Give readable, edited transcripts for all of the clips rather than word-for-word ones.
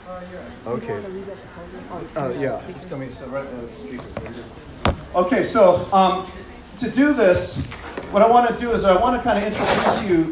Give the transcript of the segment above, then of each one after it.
Okay. Yeah, it's coming so right out of the speaker. Okay, so to do this, what I want to do is I want to kind of introduce you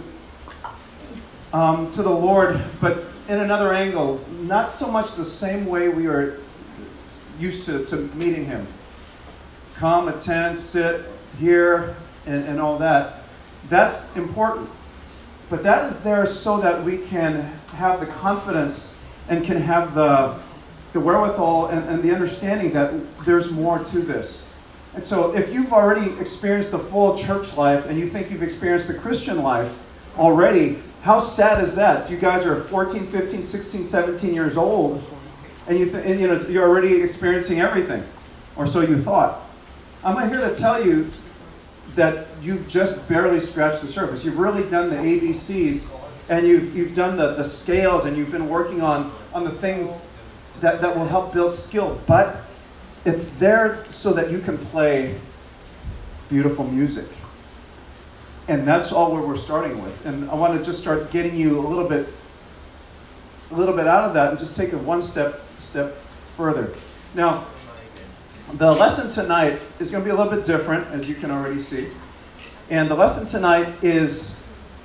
to the Lord, but in another angle, not so much the same way we are used to meeting Him. Come, attend, sit, hear, and all that. That's important. But that is there so that we can have the confidence and can have the wherewithal and the understanding that there's more to this. And so if you've already experienced the full church life and you think you've experienced the Christian life already, how sad is that? You guys are 14, 15, 16, 17 years old and you're already experiencing everything. Or so you thought. I'm not here to tell you that you've just barely scratched the surface. You've really done the ABCs and you've done the scales and you've been working on the things that will help build skill. But it's there so that you can play beautiful music. And that's all where we're starting with. And I want to just start getting you a little bit out of that and just take it one step further. Now, the lesson tonight is going to be a little bit different, as you can already see. And the lesson tonight is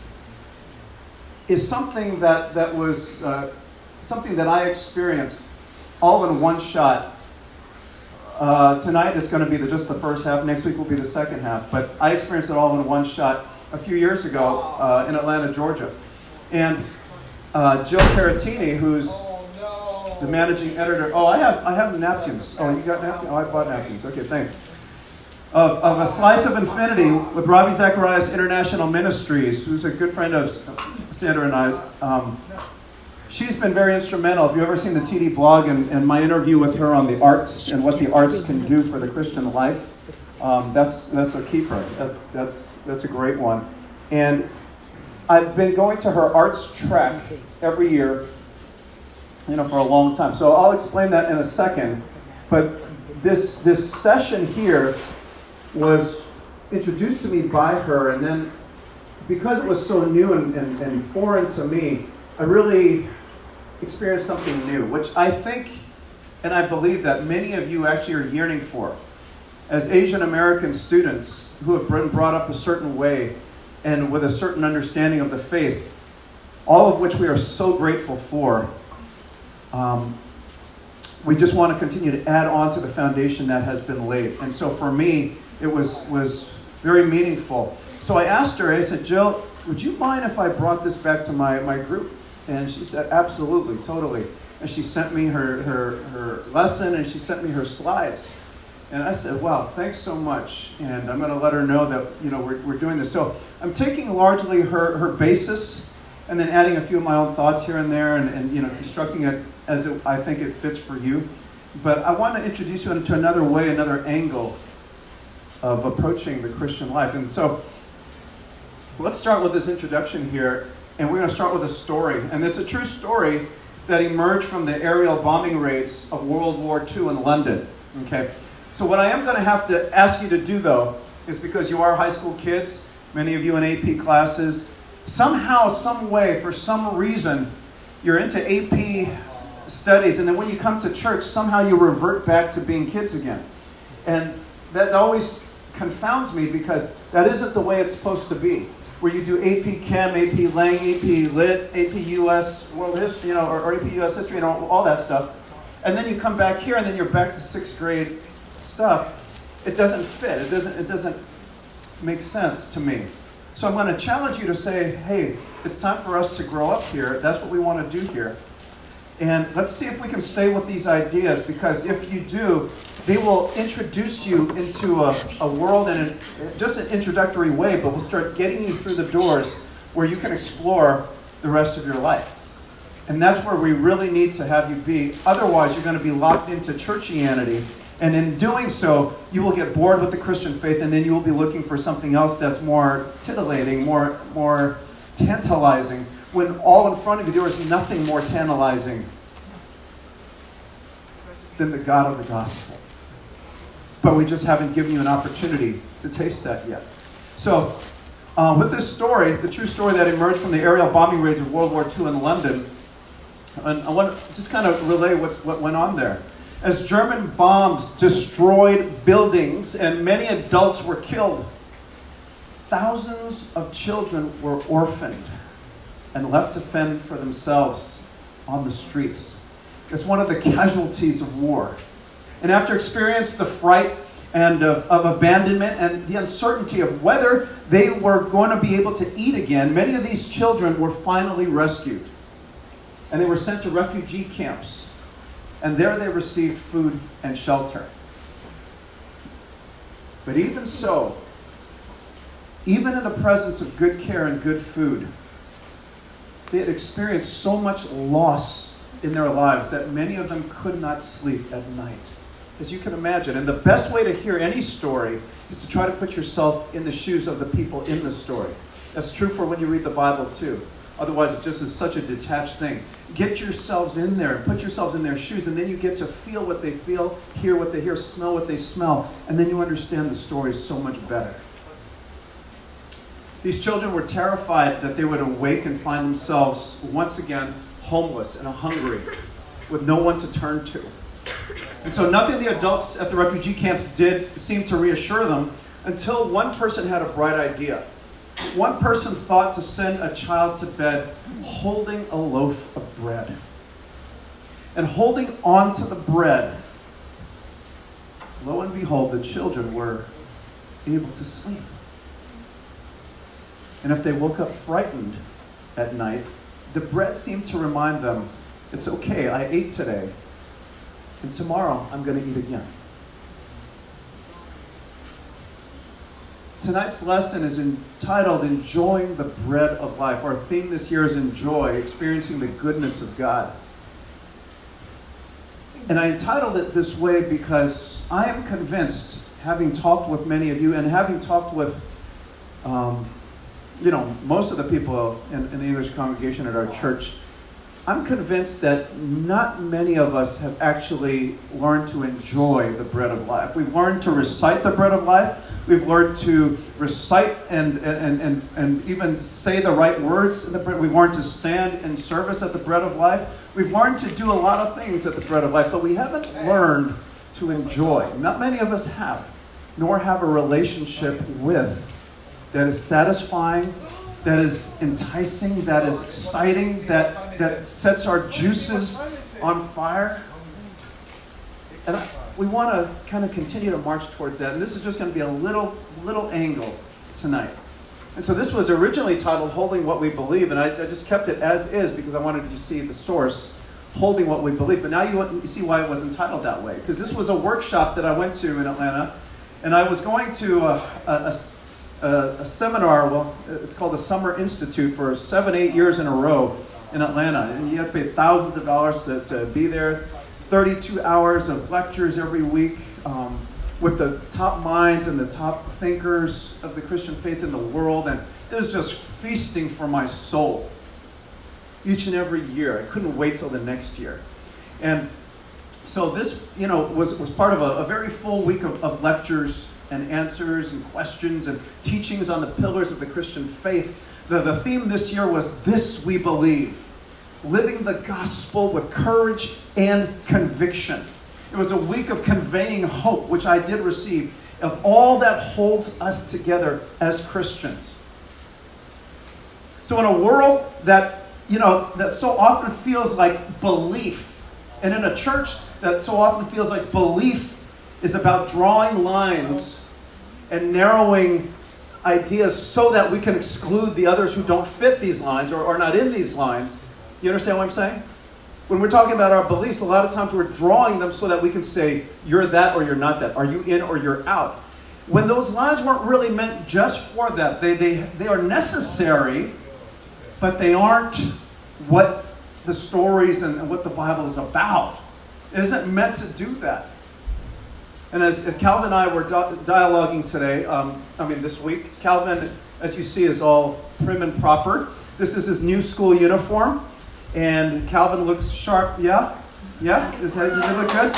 something that was something that I experienced all in one shot. Tonight is going to be just the first half. Next week will be the second half. But I experienced it all in one shot a few years ago in Atlanta, Georgia. And Jill Caratini, who's the managing editor. Oh, I have napkins. Oh, you got napkins? Oh, I bought napkins. Okay, thanks. Of A Slice of Infinity with Ravi Zacharias International Ministries, who's a good friend of Sandra and I. She's been very instrumental. If you've ever seen the TD blog and my interview with her on the arts and what the arts can do for the Christian life, that's a keeper. That's a great one. And I've been going to her arts track every year, for a long time. So I'll explain that in a second. But this session here was introduced to me by her, and then because it was so new and foreign to me, I really experienced something new, which I think and I believe that many of you actually are yearning for. As Asian American students who have been brought up a certain way and with a certain understanding of the faith, all of which we are so grateful for, we just want to continue to add on to the foundation that has been laid. And so for me, it was very meaningful. So I asked her, I said, Jill, would you mind if I brought this back to my group? And she said, absolutely, totally. And she sent me her lesson, and she sent me her slides. And I said, wow, thanks so much. And I'm going to let her know that, we're doing this. So I'm taking largely her basis and then adding a few of my own thoughts here and there and constructing it as I think it fits for you. But I want to introduce you to another way, another angle of approaching the Christian life. And so let's start with this introduction here. And we're going to start with a story. And it's a true story that emerged from the aerial bombing raids of World War II in London. Okay. So what I am going to have to ask you to do, though, is because you are high school kids, many of you in AP classes, somehow, some way, for some reason, you're into AP studies, and then when you come to church, somehow you revert back to being kids again. And that always confounds me because that isn't the way it's supposed to be. Where you do AP Chem, AP Lang, AP Lit, AP US World History, or AP US History, and all that stuff. And then you come back here, and then you're back to sixth grade stuff. It doesn't fit. It doesn't make sense to me. So I'm going to challenge you to say, hey, it's time for us to grow up here. That's what we want to do here. And let's see if we can stay with these ideas, because if you do, they will introduce you into a world in just an introductory way, but will start getting you through the doors where you can explore the rest of your life. And that's where we really need to have you be. Otherwise, you're going to be locked into churchianity. And in doing so, you will get bored with the Christian faith, and then you will be looking for something else that's more titillating, more tantalizing, when all in front of you there is nothing more tantalizing than the God of the gospel. But we just haven't given you an opportunity to taste that yet. So, with this story, the true story that emerged from the aerial bombing raids of World War II in London, And I want to just kind of relay what went on there. As German bombs destroyed buildings and many adults were killed, thousands of children were orphaned and left to fend for themselves on the streets. It's one of the casualties of war. And after experiencing the fright and of abandonment and the uncertainty of whether they were going to be able to eat again, many of these children were finally rescued. And they were sent to refugee camps. And there they received food and shelter. But even so, even in the presence of good care and good food, they had experienced so much loss in their lives that many of them could not sleep at night, as you can imagine. And the best way to hear any story is to try to put yourself in the shoes of the people in the story. That's true for when you read the Bible too. Otherwise, it just is such a detached thing. Get yourselves in there and put yourselves in their shoes, and then you get to feel what they feel, hear what they hear, smell what they smell, and then you understand the story so much better. These children were terrified that they would awake and find themselves once again homeless and hungry, with no one to turn to. And so nothing the adults at the refugee camps did seemed to reassure them until one person had a bright idea. One person thought to send a child to bed holding a loaf of bread. And holding on to the bread, lo and behold, the children were able to sleep. And if they woke up frightened at night, the bread seemed to remind them, it's okay, I ate today, and tomorrow I'm going to eat again. Tonight's lesson is entitled Enjoying the Bread of Life. Our theme this year is Enjoy, experiencing the goodness of God. And I entitled it this way because I am convinced, having talked with many of you and having talked with most of the people in the English congregation at our church, I'm convinced that not many of us have actually learned to enjoy the bread of life. We've learned to recite the bread of life. We've learned to recite and even say the right words in the bread. We've learned to stand in service at the bread of life. We've learned to do a lot of things at the bread of life, but we haven't learned to enjoy. Not many of us have, nor have a relationship with that is satisfying, that is enticing, that is exciting, that sets our juices on fire. And we want to kind of continue to march towards that. And this is just going to be a little angle tonight. And so this was originally titled Holding What We Believe, and I just kept it as is because I wanted you to see the source, Holding What We Believe. But now you see why it was entitled that way. Because this was a workshop that I went to in Atlanta, and I was going to a seminar. Well, it's called the Summer Institute for 7-8 years in a row in Atlanta. And you have to pay thousands of dollars to be there. 32 hours of lectures every week with the top minds and the top thinkers of the Christian faith in the world. And it was just feasting for my soul each and every year. I couldn't wait till the next year. And so this, was part of a very full week of lectures and answers and questions and teachings on the pillars of the Christian faith. The theme this year was This We Believe. Living the gospel with courage and conviction. It was a week of conveying hope, which I did receive, of all that holds us together as Christians. So in a world that so often feels like belief, and in a church that so often feels like belief is about drawing lines and narrowing ideas so that we can exclude the others who don't fit these lines or are not in these lines. You understand what I'm saying? When we're talking about our beliefs, a lot of times we're drawing them so that we can say, you're that or you're not that. Are you in or you're out? When those lines weren't really meant just for that. They are necessary, but they aren't what the stories and what the Bible is about. It isn't meant to do that. And as Calvin and I were dialoguing today, this week, Calvin, as you see, is all prim and proper. This is his new school uniform. And Calvin looks sharp. Yeah? Does he look good?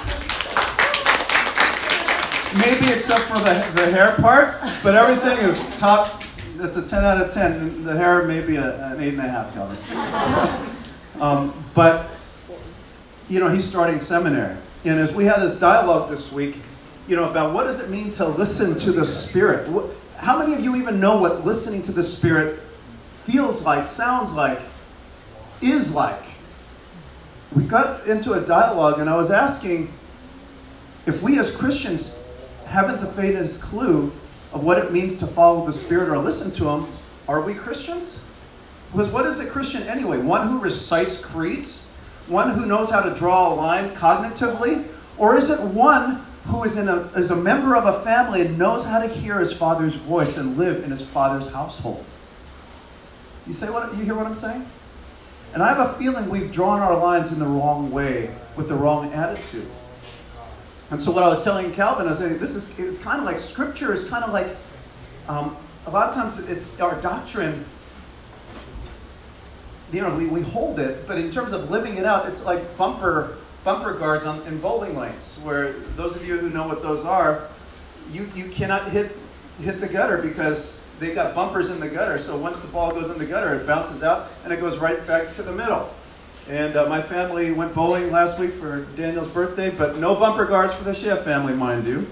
Maybe except for the hair part, but everything is top. That's a 10 out of 10. The hair may be an 8.5, Calvin. But, he's starting seminary. And as we had this dialogue this week, about what does it mean to listen to the Spirit? How many of you even know what listening to the Spirit feels like, sounds like, is like? We got into a dialogue, and I was asking if we as Christians haven't the faintest clue of what it means to follow the Spirit or listen to Him, are we Christians? Because what is a Christian anyway? One who recites creeds? One who knows how to draw a line cognitively? Or is it one who is a member of a family and knows how to hear his Father's voice and live in his Father's household? You hear what I'm saying? And I have a feeling we've drawn our lines in the wrong way with the wrong attitude. And so what I was telling Calvin, I was saying, it's kind of like Scripture is kind of like, a lot of times it's our doctrine, we hold it, but in terms of living it out, it's like bumper guards in bowling lanes, where those of you who know what those are, you cannot hit the gutter because they got bumpers in the gutter. So once the ball goes in the gutter, it bounces out and it goes right back to the middle. And my family went bowling last week for Daniel's birthday, but no bumper guards for the Chef family, mind you.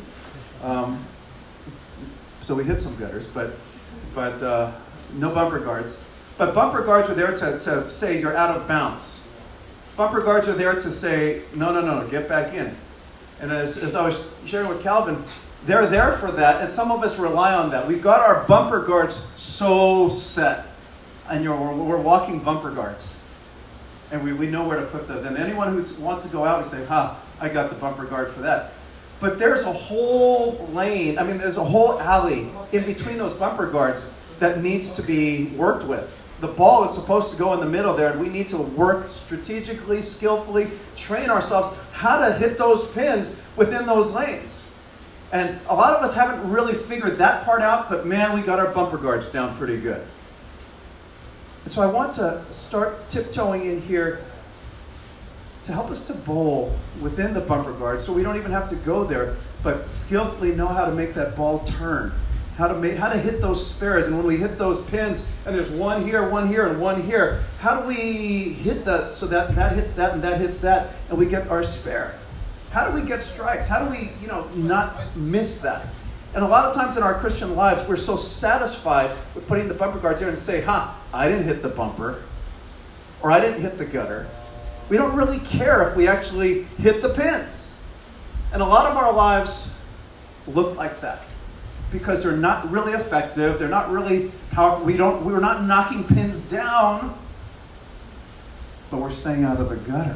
So we hit some gutters, but no bumper guards. But bumper guards are there to say you're out of bounds. Bumper guards are there to say, no, get back in. And as I was sharing with Calvin, they're there for that, and some of us rely on that. We've got our bumper guards so set, and we're walking bumper guards. And we know where to put those. And anyone who wants to go out, we say, I got the bumper guard for that. But there's a whole lane, there's a whole alley in between those bumper guards that needs to be worked with. The ball is supposed to go in the middle there, and we need to work strategically, skillfully, train ourselves how to hit those pins within those lanes. And a lot of us haven't really figured that part out, but man, we got our bumper guards down pretty good. And so I want to start tiptoeing in here to help us to bowl within the bumper guard so we don't even have to go there, but skillfully know how to make that ball turn, how to hit those spares. And when we hit those pins, and there's one here, and one here, how do we hit that so that hits that and that hits that, and we get our spare? How do we get strikes? How do we, not miss that? And a lot of times in our Christian lives, we're so satisfied with putting the bumper guards here and say, I didn't hit the bumper, or I didn't hit the gutter. We don't really care if we actually hit the pins. And a lot of our lives look like that because they're not really effective. They're not really powerful. We're not knocking pins down, but we're staying out of the gutter.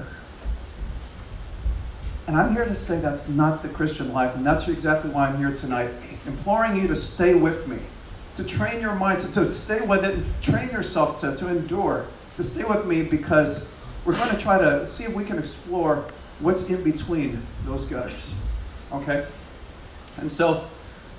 And I'm here to say that's not the Christian life, and that's exactly why I'm here tonight, imploring you to stay with me, to train your minds, to stay with it, and train yourself to endure, to stay with me, because we're going to try to see if we can explore what's in between those gutters, okay? And so,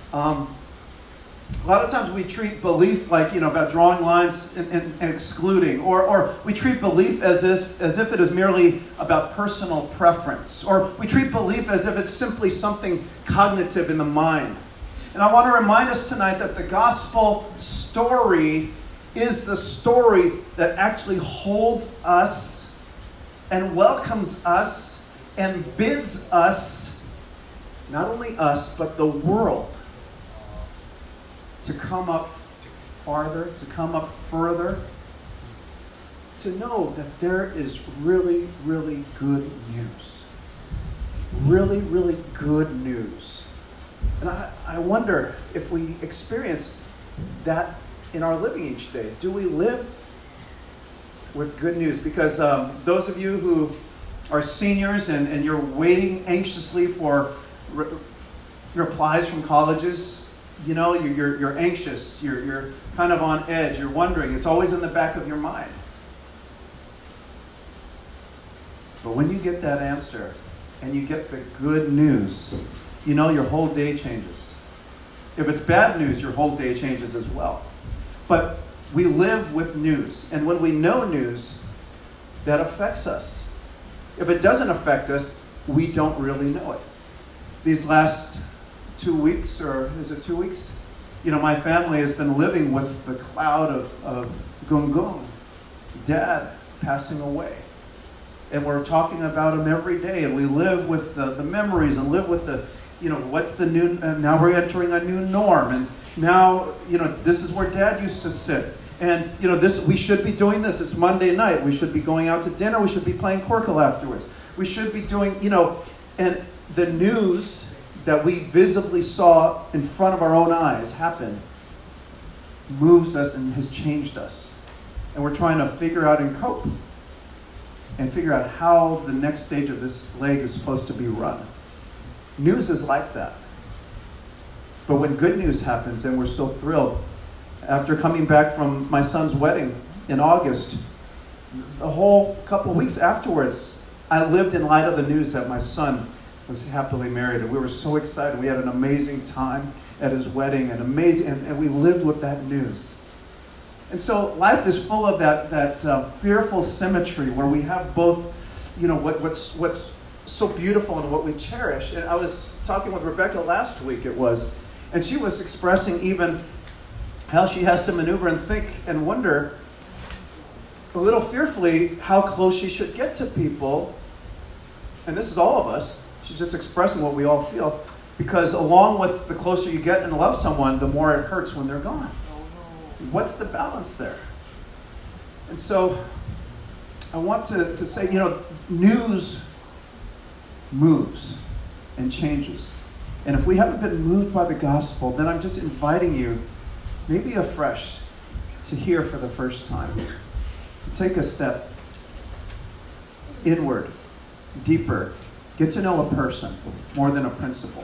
a lot of times we treat belief like, about drawing lines and excluding, or we treat belief as if it is merely about personal preference, or we treat belief as if it's simply something cognitive in the mind. And I want to remind us tonight that the gospel story is the story that actually holds us and welcomes us and bids us, not only us, but the world, to come up farther, to come up further, to know that there is really, really good news. Really, really good news. And I wonder if we experience that in our living each day. Do we live with good news? Because those of you who are seniors and you're waiting anxiously for replies from colleges, you're anxious, you're kind of on edge, you're wondering, it's always in the back of your mind. But when you get that answer and you get the good news, your whole day changes. If it's bad news, your whole day changes as well. But we live with news, and when we know news, that affects us. If it doesn't affect us, we don't really know it. These last 2 weeks, or is it 2 weeks? My family has been living with the cloud of Gung Gung. Dad passing away. And we're talking about them every day, and we live with the memories and live with the, what's the new, now we're entering a new norm, and now, this is where Dad used to sit. And, we should be doing this. It's Monday night. We should be going out to dinner. We should be playing Corkle afterwards. We should be doing, and the news that we visibly saw in front of our own eyes happen moves us and has changed us. And we're trying to figure out and cope and figure out how the next stage of this leg is supposed to be run. News is like that. But when good news happens, then we're still thrilled. After coming back from my son's wedding in August, the whole couple of weeks afterwards, I lived in light of the news that my son was happily married, and we were so excited. We had an amazing time at his wedding, and we lived with that news. And so life is full of that fearful symmetry where we have both, what's so beautiful and what we cherish. And I was talking with Rebecca last week, and she was expressing even how she has to maneuver and think and wonder a little fearfully how close she should get to people. And this is all of us. She's just expressing what we all feel. Because along with the closer you get and love someone, the more it hurts when they're gone. What's the balance there? And so I want to say, news moves and changes. And if we haven't been moved by the gospel, then I'm just inviting you, maybe afresh, to hear for the first time. To take a step inward, deeper, get to know a person more than a principle.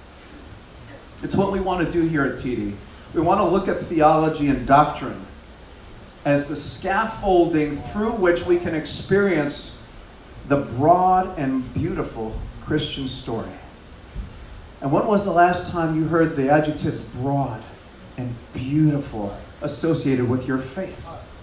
It's what we want to do here at TD. We want to look at theology and doctrine as the scaffolding through which we can experience the broad and beautiful Christian story. And when was the last time you heard the adjectives broad and beautiful associated with your faith?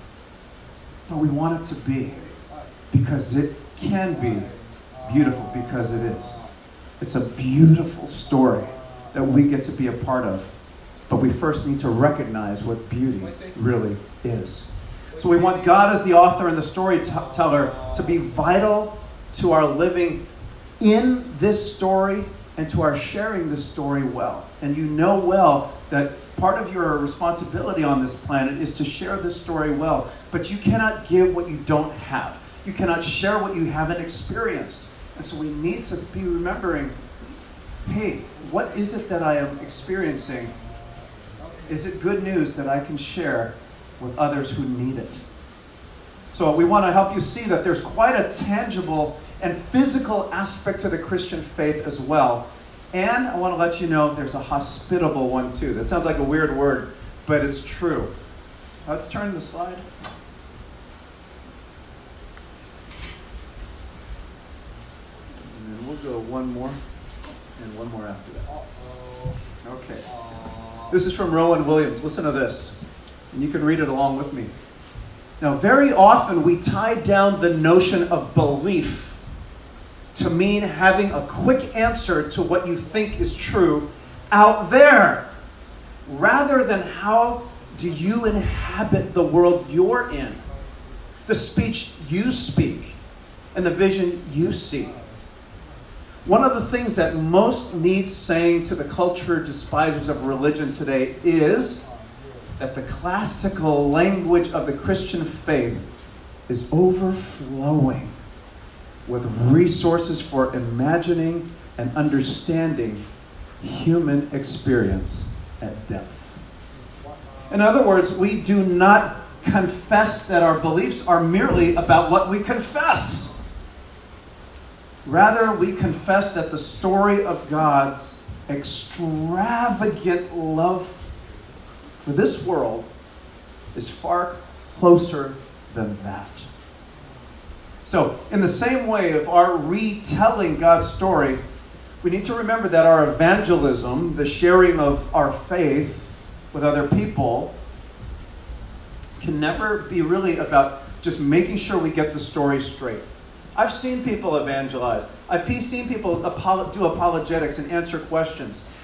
So we want it to be, because it can be beautiful, because it is. It's a beautiful story that we get to be a part of. But we first need to recognize what beauty really is. So we want God as the author and the storyteller to be vital to our living in this story and to our sharing this story well. And you know well that part of your responsibility on this planet is to share this story well. But you cannot give what you don't have. You cannot share what you haven't experienced. And so we need to be remembering, hey, what is it that I am experiencing? Is it good news that I can share with others who need it? So we want to help you see that there's quite a tangible and physical aspect to the Christian faith as well. And I want to let you know there's a hospitable one too. That sounds like a weird word, but it's true. Let's turn the slide. And then we'll go one more and one more after that. Okay. This is from Rowan Williams. Listen to this. And you can read it along with me. Now, very often we tie down the notion of belief to mean having a quick answer to what you think is true out there, rather than how do you inhabit the world you're in, the speech you speak, and the vision you see. One of the things that most needs saying to the culture despisers of religion today is that the classical language of the Christian faith is overflowing with resources for imagining and understanding human experience at depth. In other words, we do not confess that our beliefs are merely about what we confess. Rather, we confess that the story of God's extravagant love for this world is far closer than that. So, in the same way of our retelling God's story, we need to remember that our evangelism, the sharing of our faith with other people, can never be really about just making sure we get the story straight. I've seen people evangelize. I've seen people do apologetics and answer questions.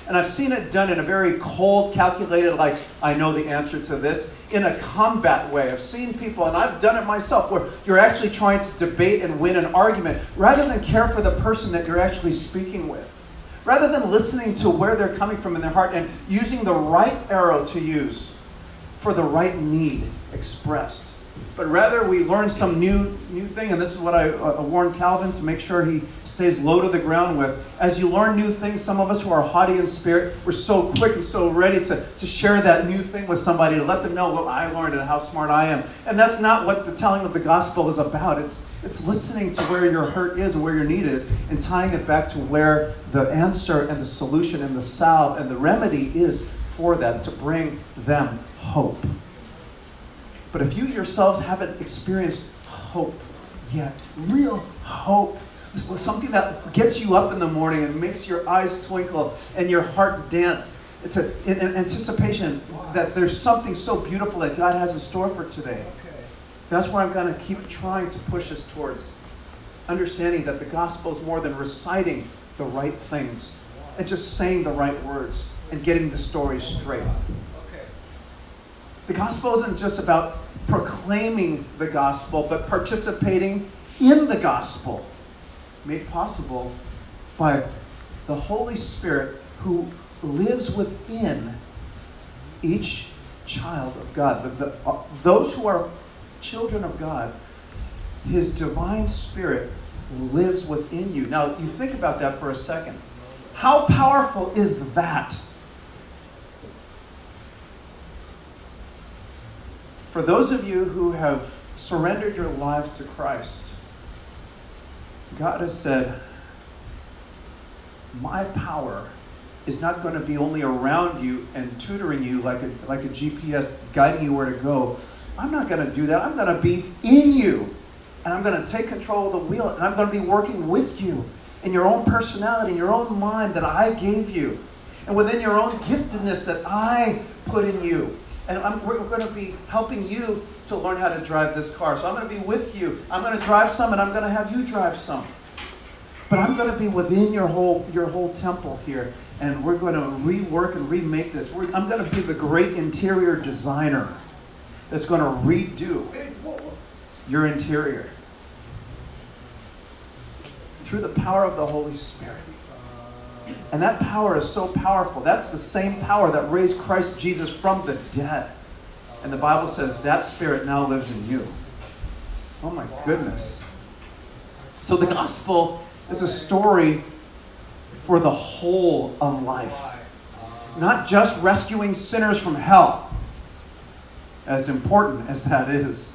And I've seen it done in a very cold, calculated, like, I know the answer to this, in a combat way. I've seen people, and I've done it myself, where you're actually trying to debate and win an argument rather than care for the person that you're actually speaking with. Rather than listening to where they're coming from in their heart and using the right arrow to use for the right need expressed. But rather we learn some new thing, and this is what I warned Calvin to make sure he stays low to the ground with. As you learn new things, some of us who are haughty in spirit, we're so quick and so ready to share that new thing with somebody, to let them know what I learned and how smart I am. And that's not what the telling of the gospel is about. It's listening to where your hurt is and where your need is, and tying it back to where the answer and the solution and the salve and the remedy is for that, to bring them hope. But if you yourselves haven't experienced hope yet, real hope, something that gets you up in the morning and makes your eyes twinkle and your heart dance, it's in anticipation that there's something so beautiful that God has in store for today. That's where I'm going to keep trying to push us towards understanding that the gospel is more than reciting the right things and just saying the right words and getting the story straight. The gospel isn't just about proclaiming the gospel, but participating in the gospel, made possible by the Holy Spirit who lives within each child of God. Those who are children of God, His divine Spirit lives within you. Now, you think about that for a second. How powerful is that? For those of you who have surrendered your lives to Christ, God has said, my power is not going to be only around you and tutoring you like a GPS guiding you where to go. I'm not going to do that. I'm going to be in you. And I'm going to take control of the wheel. And I'm going to be working with you in your own personality, in your own mind that I gave you. And within your own giftedness that I put in you. And we're going to be helping you to learn how to drive this car. So I'm going to be with you. I'm going to drive some, and I'm going to have you drive some. But I'm going to be within your whole temple here, and we're going to rework and remake this. I'm going to be the great interior designer that's going to redo your interior through the power of the Holy Spirit. And that power is so powerful. That's the same power that raised Christ Jesus from the dead. And the Bible says that Spirit now lives in you. Oh my goodness. So the gospel is a story for the whole of life. Not just rescuing sinners from hell, as important as that is.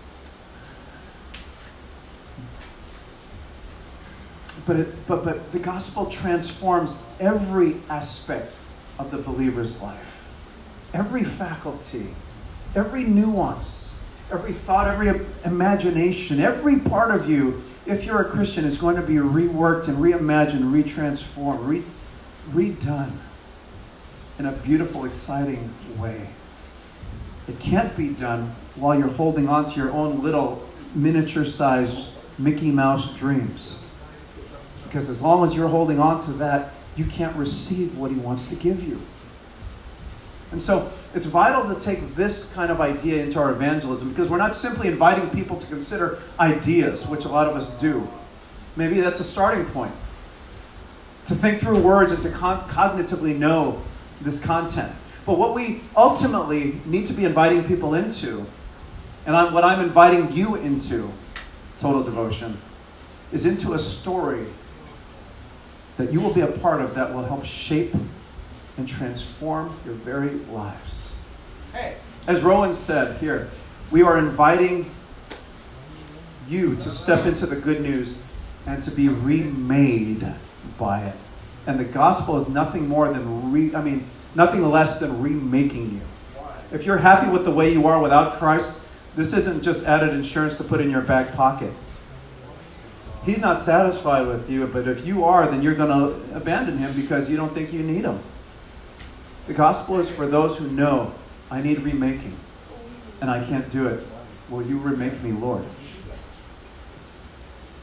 But the gospel transforms every aspect of the believer's life. Every faculty, every nuance, every thought, every imagination, every part of you, if you're a Christian, is going to be reworked and reimagined, retransformed, redone in a beautiful, exciting way. It can't be done while you're holding on to your own little miniature-sized Mickey Mouse dreams. Because as long as you're holding on to that, you can't receive what He wants to give you. And so it's vital to take this kind of idea into our evangelism, because we're not simply inviting people to consider ideas, which a lot of us do. Maybe that's a starting point. To think through words and to cognitively know this content. But what we ultimately need to be inviting people into, and what I'm inviting you into, Total Devotion, is into a story that you will be a part of that will help shape and transform your very lives. Hey. As Rowan said here, we are inviting you to step into the good news and to be remade by it. And the gospel is nothing more than nothing less than remaking you. If you're happy with the way you are without Christ, this isn't just added insurance to put in your back pocket. He's not satisfied with you, but if you are, then you're going to abandon Him because you don't think you need Him. The gospel is for those who know, I need remaking, and I can't do it. Will you remake me, Lord?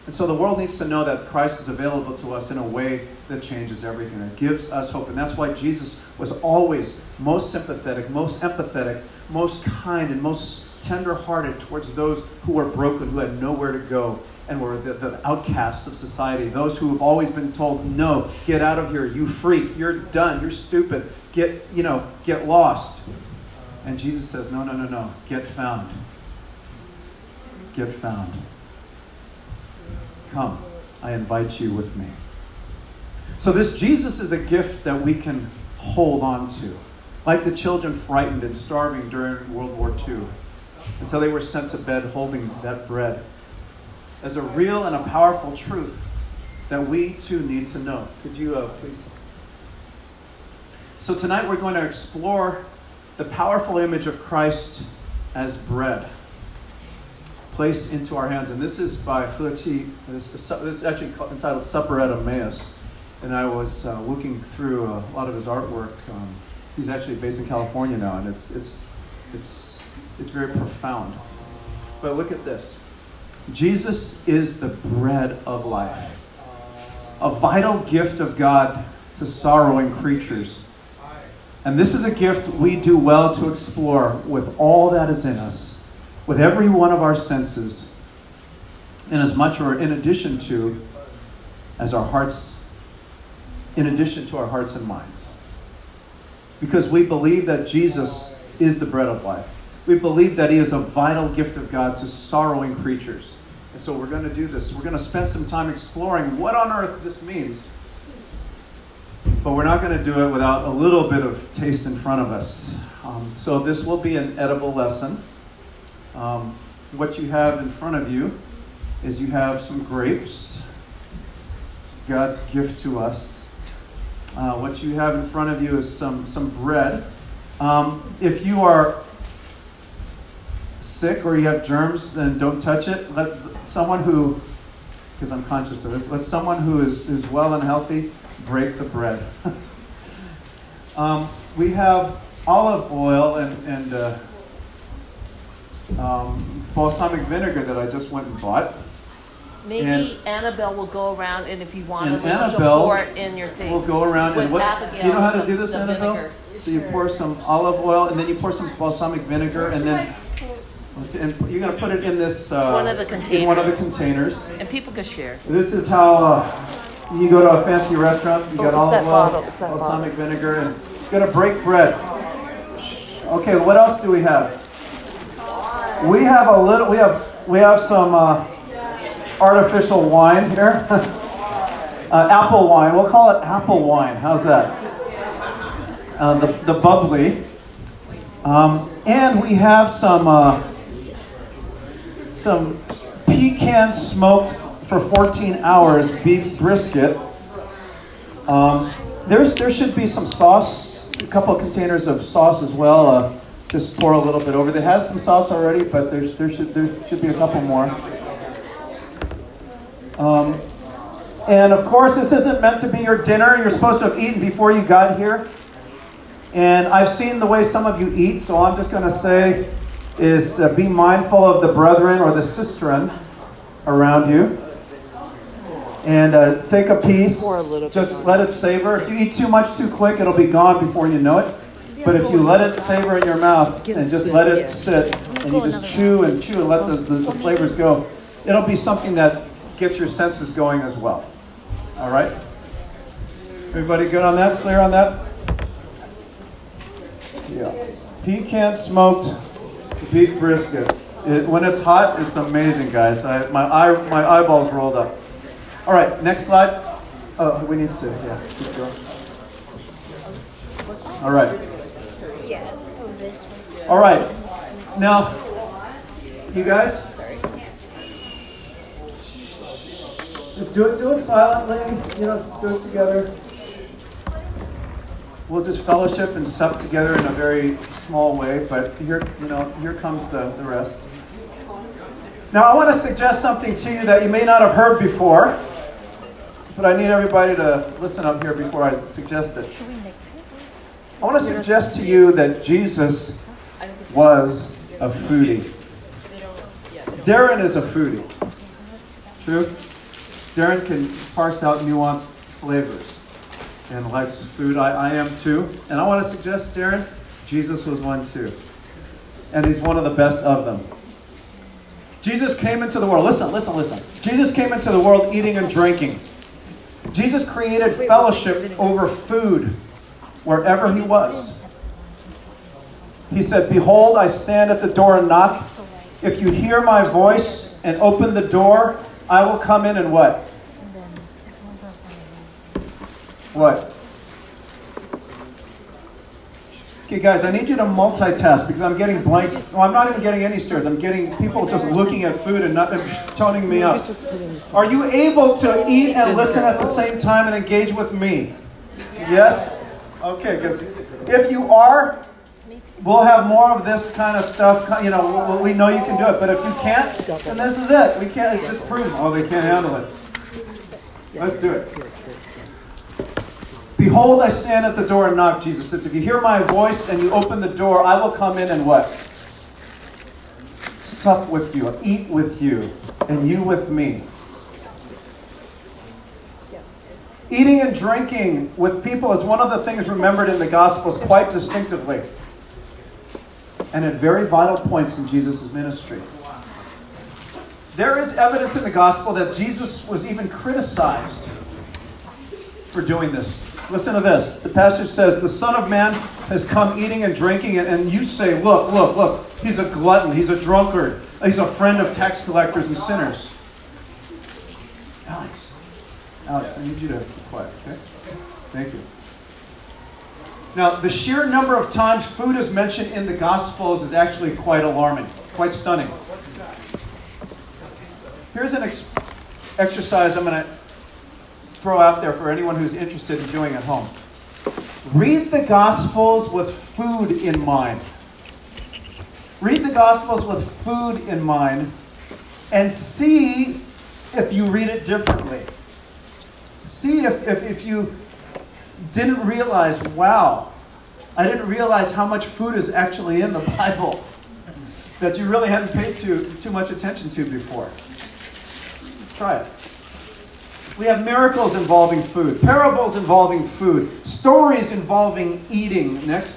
And so the world needs to know that Christ is available to us in a way that changes everything. It gives us hope. And that's why Jesus was always most sympathetic, most empathetic, most kind, and most tender-hearted towards those who were broken, who had nowhere to go, and were the outcasts of society. Those who have always been told, no, get out of here, you freak, you're done, you're stupid, get lost. And Jesus says, no, get found. Get found. Come, I invite you with me. So this Jesus is a gift that we can hold on to. Like the children frightened and starving during World War II, until they were sent to bed holding that bread. As a real and a powerful truth that we too need to know. Could you please? So tonight we're going to explore the powerful image of Christ as bread placed into our hands. And this is by Fleury. It's actually entitled Supper at Emmaus. And I was looking through a lot of his artwork. He's actually based in California now, and it's very profound. But look at this. Jesus is the bread of life, a vital gift of God to sorrowing creatures. And this is a gift we do well to explore with all that is in us, with every one of our senses, in as much or in addition to our hearts and minds. Because we believe that Jesus is the bread of life. We believe that he is a vital gift of God to sorrowing creatures. And so we're going to do this. We're going to spend some time exploring what on earth this means. But we're not going to do it without a little bit of taste in front of us. So this will be an edible lesson. What you have in front of you is you have some grapes, God's gift to us. What you have in front of you is some bread. If you are sick or you have germs, then don't touch it. Let someone who, because I'm conscious of this, let someone who is well and healthy break the bread. We have olive oil and balsamic vinegar that I just went and bought. Maybe Annabelle will go around, and if you want to, Annabelle she'll pour it in your thing. We'll go around and Abigail, you know how to do this, the Annabelle? vinegar. So you pour some olive oil, and then you pour some balsamic vinegar, and then you're going to put it in this one of the containers. In one of the containers. And people can share. This is how you go to a fancy restaurant. You got olive oil, balsamic vinegar, and you're going to break bread. Okay, what else do we have? We have a little. We have some artificial wine here. Apple wine. We'll call it apple wine. How's that? The bubbly. And we have some pecan smoked for 14 hours beef brisket. There should be some sauce, a couple of containers of sauce as well. Just pour a little bit over. It has some sauce already, but there should be a couple more. And of course, this isn't meant to be your dinner. You're supposed to have eaten before you got here. And I've seen the way some of you eat, so I'm just going to say is be mindful of the brethren or the sistren around you. And take a piece. Just let it savor. If you eat too much too quick, it'll be gone before you know it. But if you let it savor in your mouth and just let it sit, and you just chew and let the flavors go, it'll be something that gets your senses going as well. All right? Everybody good on that? Clear on that? Yeah. Pecan smoked beef brisket. When it's hot, it's amazing, guys. My eyeballs rolled up. All right, next slide. Oh, we need to, keep going. All right. All right. Now, you guys, just do it silently. Do it together. We'll just fellowship and sup together in a very small way, but here comes the rest. Now, I want to suggest something to you that you may not have heard before, but I need everybody to listen up here before I suggest it. I want to suggest to you that Jesus was a foodie. Darren is a foodie. True? Darren can parse out nuanced flavors and likes food. I am too. And I want to suggest, Darren, Jesus was one too. And he's one of the best of them. Jesus came into the world. Listen. Jesus came into the world eating and drinking. Jesus created fellowship over food wherever he was. He said, "Behold, I stand at the door and knock. If you hear my voice and open the door, I will come in and" what? What? Okay, guys, I need you to multitask because I'm getting blanks. No, I'm not even getting any stares. I'm getting people just looking at food and not toning me up. Are you able to eat and listen at the same time and engage with me? Yes? Okay, because if you are, we'll have more of this kind of stuff. You know, we know you can do it. But if you can't, then this is it. We can't just prove, oh, they can't handle it. Let's do it. "Behold, I stand at the door and knock," Jesus says. "If you hear my voice and you open the door, I will come in and" what? "Sup with you, eat with you, and you with me." Eating and drinking with people is one of the things remembered in the Gospels quite distinctively and at very vital points in Jesus' ministry. There is evidence in the Gospel that Jesus was even criticized for doing this. Listen to this. The passage says, "The Son of Man has come eating and drinking," and you say, look, he's a glutton, he's a drunkard, he's a friend of tax collectors and sinners. Alex, I need you to keep quiet, okay? Thank you. Now, the sheer number of times food is mentioned in the Gospels is actually quite alarming, quite stunning. Here's an exercise I'm going to throw out there for anyone who's interested in doing at home. Read the Gospels with food in mind. Read the Gospels with food in mind and see if you read it differently. See if you didn't realize, wow, I didn't realize how much food is actually in the Bible that you really hadn't paid too much attention to before. Try it. We have miracles involving food, parables involving food, stories involving eating. Next.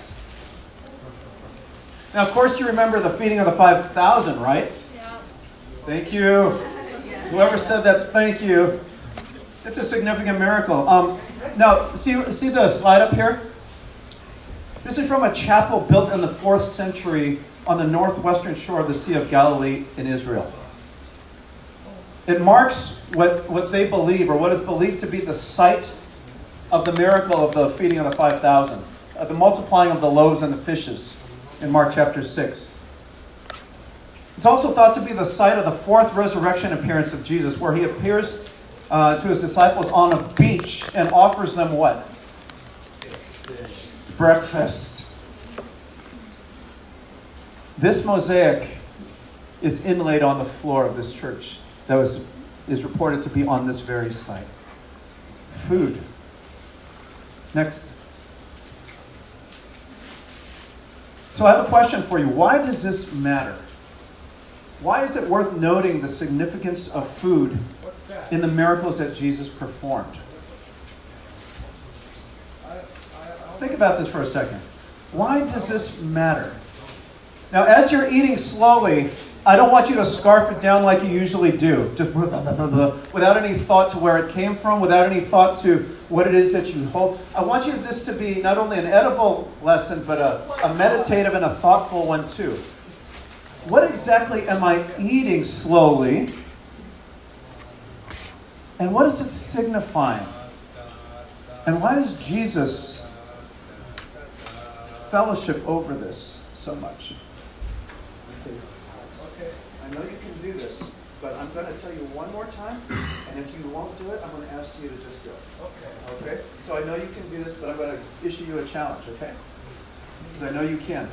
Now, of course, you remember the feeding of the 5,000, right? Yeah. Thank you. Whoever said that, thank you. It's a significant miracle. Now, see the slide up here? This is from a chapel built in the 4th century on the northwestern shore of the Sea of Galilee in Israel. It marks what they believe, or what is believed to be the site of the miracle of the feeding of the 5,000, the multiplying of the loaves and the fishes in Mark chapter 6. It's also thought to be the site of the 4th resurrection appearance of Jesus, where he appears to his disciples on a beach and offers them what? Breakfast. This mosaic is inlaid on the floor of this church that is reported to be on this very site. Food. Next. So I have a question for you. Why does this matter? Why is it worth noting the significance of food in the miracles that Jesus performed? Think about this for a second. Why does this matter? Now, as you're eating slowly, I don't want you to scarf it down like you usually do, just without any thought to where it came from, without any thought to what it is that you hold. I want this to be not only an edible lesson, but a meditative and a thoughtful one too. What exactly am I eating slowly? And what is it signifying? And why does Jesus fellowship over this so much? Okay, I know you can do this, but I'm going to tell you one more time, and if you won't do it, I'm going to ask you to just go. Okay? So I know you can do this, but I'm going to issue you a challenge, okay? Because I know you can.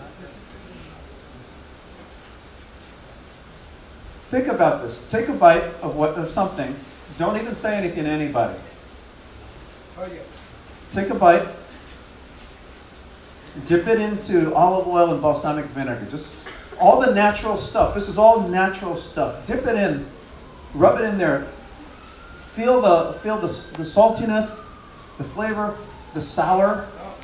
Think about this. Take a bite of something. Don't even say anything to anybody. Take a bite. Dip it into olive oil and balsamic vinegar. Just all the natural stuff. This is all natural stuff. Dip it in. Rub it in there. feel the saltiness, the flavor, the sour.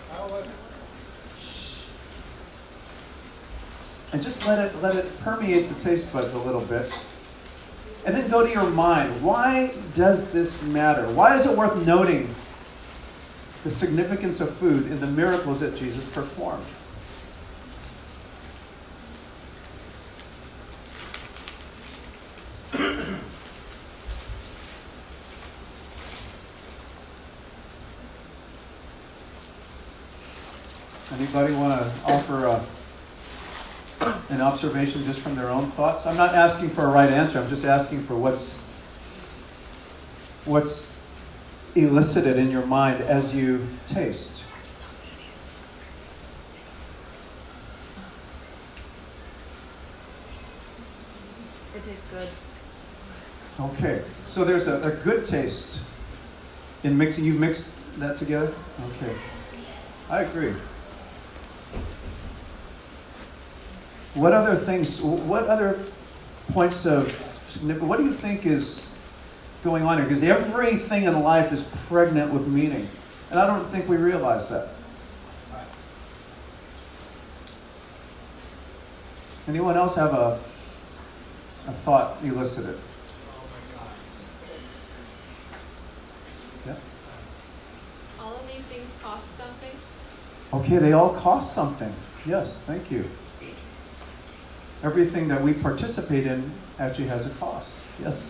And just let it permeate the taste buds a little bit. And then go to your mind. Why does this matter? Why is it worth noting the significance of food in the miracles that Jesus performed? Anybody want to offer an observation just from their own thoughts? I'm not asking for a right answer. I'm just asking for what's elicited in your mind as you taste. It tastes good. Okay, so there's a good taste in mixing. You mixed that together? Okay, I agree. What other things, what other points of, what do you think is going on here? Because everything in life is pregnant with meaning. And I don't think we realize that. Anyone else have a thought elicited? Yeah. All of these things cost something? Okay, they all cost something. Yes, thank you. Everything that we participate in actually has a cost. Yes?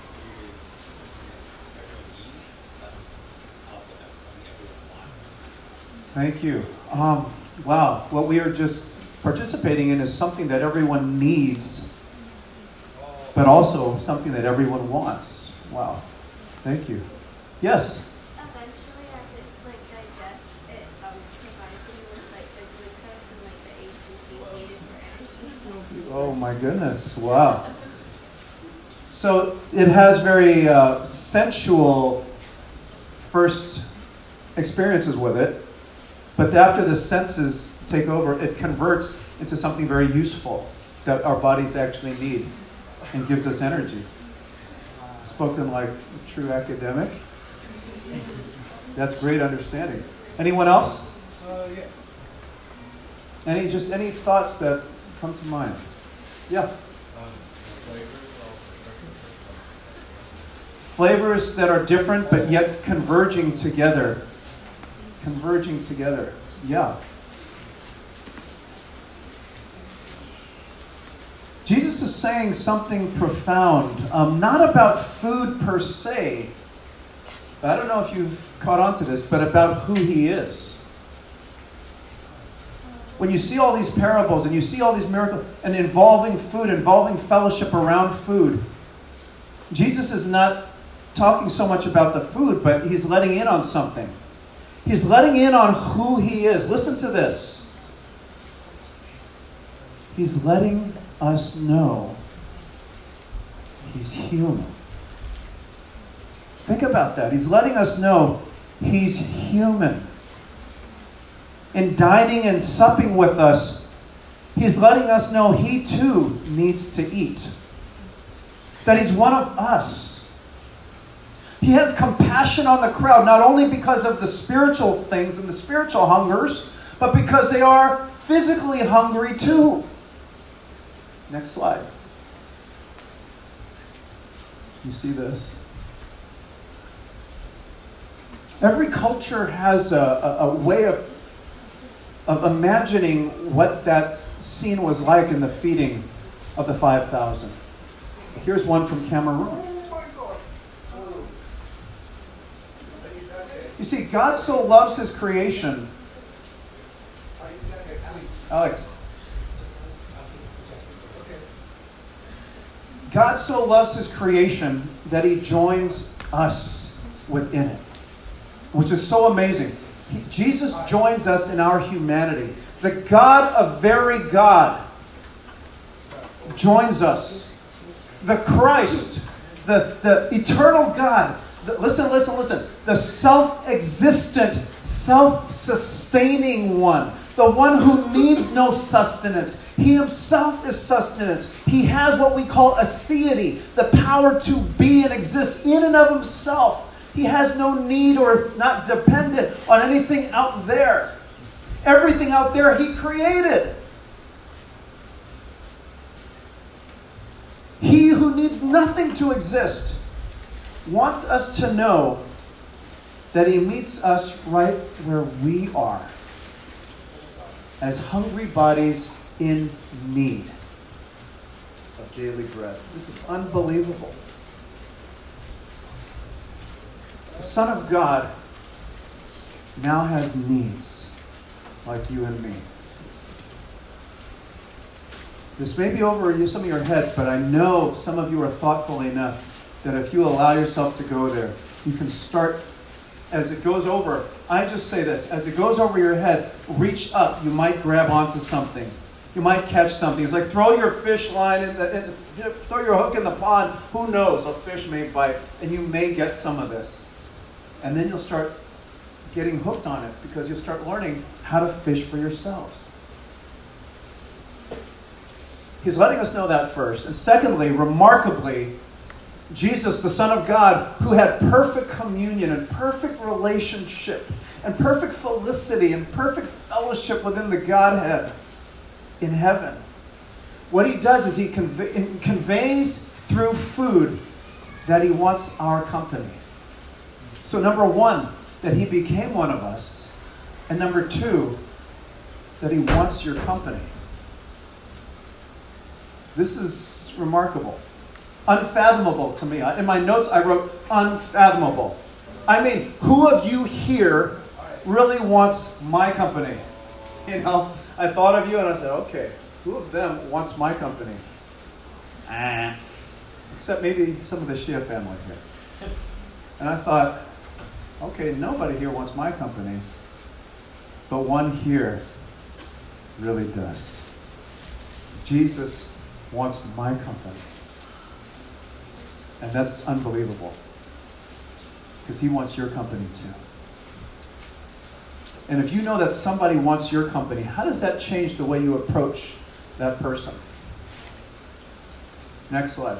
Thank you. Wow, what we are just participating in is something that everyone needs, but also something that everyone wants. Wow. Thank you. Yes? Eventually, as it digests, it provides you with the glucose and the ATP needed for energy. Oh my goodness! Wow. So it has very sensual first experiences with it, but after the senses take over, it converts into something very useful that our bodies actually need and gives us energy. Spoken like a true academic. That's great understanding. Anyone else? Yeah. Any thoughts that come to mind? Yeah. Flavors that are different but yet converging together. Converging together. Yeah. Jesus is saying something profound, not about food per se. I don't know if you've caught on to this, but about who he is. When you see all these parables and you see all these miracles and involving food, involving fellowship around food, Jesus is not talking so much about the food, but he's letting in on something. He's letting in on who he is. Listen to this. He's letting us know he's human. Think about that. He's letting us know he's human. In dining and supping with us, he's letting us know he too needs to eat. That he's one of us. He has compassion on the crowd, not only because of the spiritual things and the spiritual hungers, but because they are physically hungry too. Next slide. You see this? Every culture has a way of imagining what that scene was like in the feeding of the 5,000. Here's one from Cameroon. You see, God so loves his creation. Alex. God so loves his creation that he joins us within it, which is so amazing. Jesus joins us in our humanity. The God of very God joins us. The Christ, the eternal God, listen. The self-existent, self-sustaining one, The one who needs no sustenance. He himself is sustenance. He has what we call aseity, the power to be and exist in and of himself. He has no need or is not dependent on anything out there. Everything out there he created. He who needs nothing to exist wants us to know that he meets us right where we are, as hungry bodies in need of daily bread. This is unbelievable. The Son of God now has needs like you and me. This may be over some of your heads, but I know some of you are thoughtful enough that if you allow yourself to go there, you can start, as it goes over, I just say this, as it goes over your head, reach up. You might grab onto something. You might catch something. It's like throw your fish line, throw your hook in the pond. Who knows? A fish may bite, and you may get some of this. And then you'll start getting hooked on it because you'll start learning how to fish for yourselves. He's letting us know that first. And secondly, remarkably, Jesus, the Son of God, who had perfect communion and perfect relationship and perfect felicity and perfect fellowship within the Godhead in heaven. What he does is he conveys through food that he wants our company. So number one, that he became one of us. And number two, that he wants your company. This is remarkable. Unfathomable to me. In my notes, I wrote unfathomable. I mean, who of you here really wants my company? You know, I thought of you and I said, okay, who of them wants my company? Except maybe some of the Shia family here. And I thought, okay, nobody here wants my company, but one here really does. Jesus wants my company. And that's unbelievable. Because he wants your company too. And if you know that somebody wants your company, how does that change the way you approach that person? Next slide.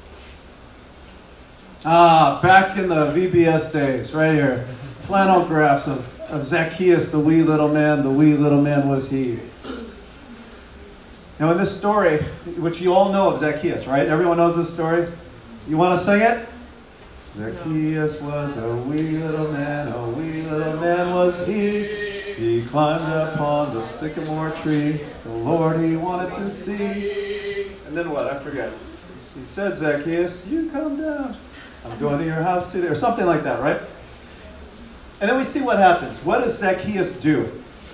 Back in the VBS days, right here. Flannel graphs of Zacchaeus, the wee little man was he. Now in this story, which you all know of Zacchaeus, right? Everyone knows this story? You want to sing it? Zacchaeus was a wee little man was he. He climbed upon the sycamore tree, the Lord he wanted to see. And then what? I forget. He said, Zacchaeus, you come down. I'm going to your house today, or something like that, right? And then we see what happens. What does Zacchaeus do?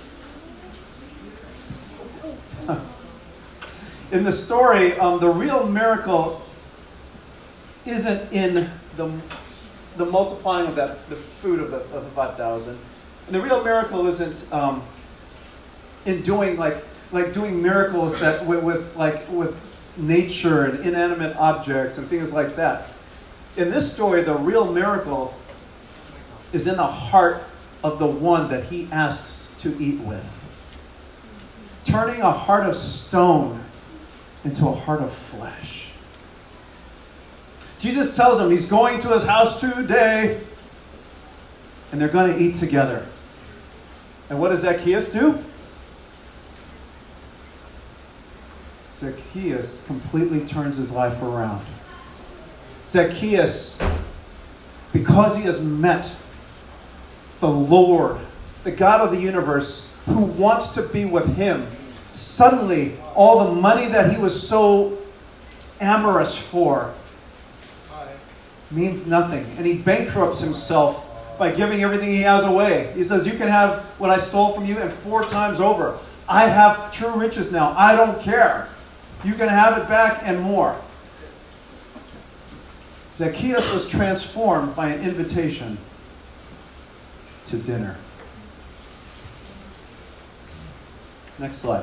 In the story, the real miracle isn't in the multiplying of the food of the 5,000. And the real miracle isn't in doing doing miracles that with nature and inanimate objects and things like that. In this story, the real miracle is in the heart of the one that he asks to eat with. Turning a heart of stone into a heart of flesh. Jesus tells him he's going to his house today, and they're going to eat together. And what does Zacchaeus do? Zacchaeus completely turns his life around. Zacchaeus, because he has met the Lord, the God of the universe, who wants to be with him, suddenly all the money that he was so amorous for means nothing. And he bankrupts himself by giving everything he has away. He says, you can have what I stole from you and 4 times over. I have true riches now. I don't care. You can have it back and more. Zacchaeus was transformed by an invitation to dinner. Next slide.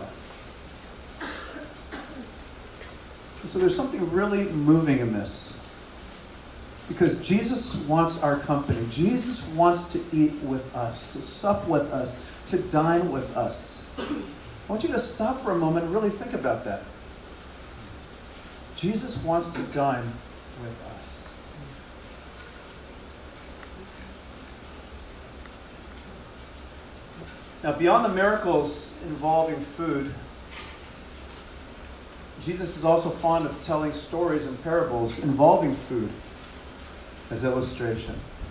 So there's something really moving in this. Because Jesus wants our company. Jesus wants to eat with us, to sup with us, to dine with us. I want you to stop for a moment and really think about that. Jesus wants to dine with us. Now, beyond the miracles involving food, Jesus is also fond of telling stories and parables involving food as illustration.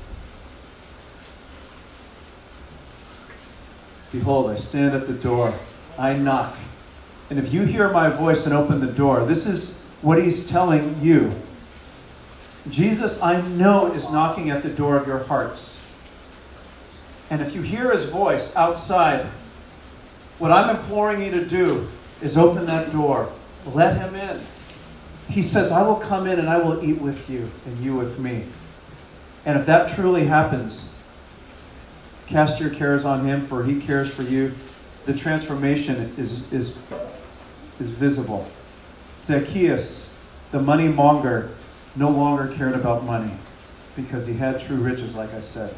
Behold, I stand at the door. I knock. And if you hear my voice and open the door, this is what he's telling you. Jesus, I know, is knocking at the door of your hearts. And if you hear his voice outside, what I'm imploring you to do is open that door. Let him in. He says, I will come in and I will eat with you and you with me. And if that truly happens, cast your cares on him, for he cares for you. The transformation is visible. Zacchaeus, the money monger, no longer cared about money because he had true riches, like I said.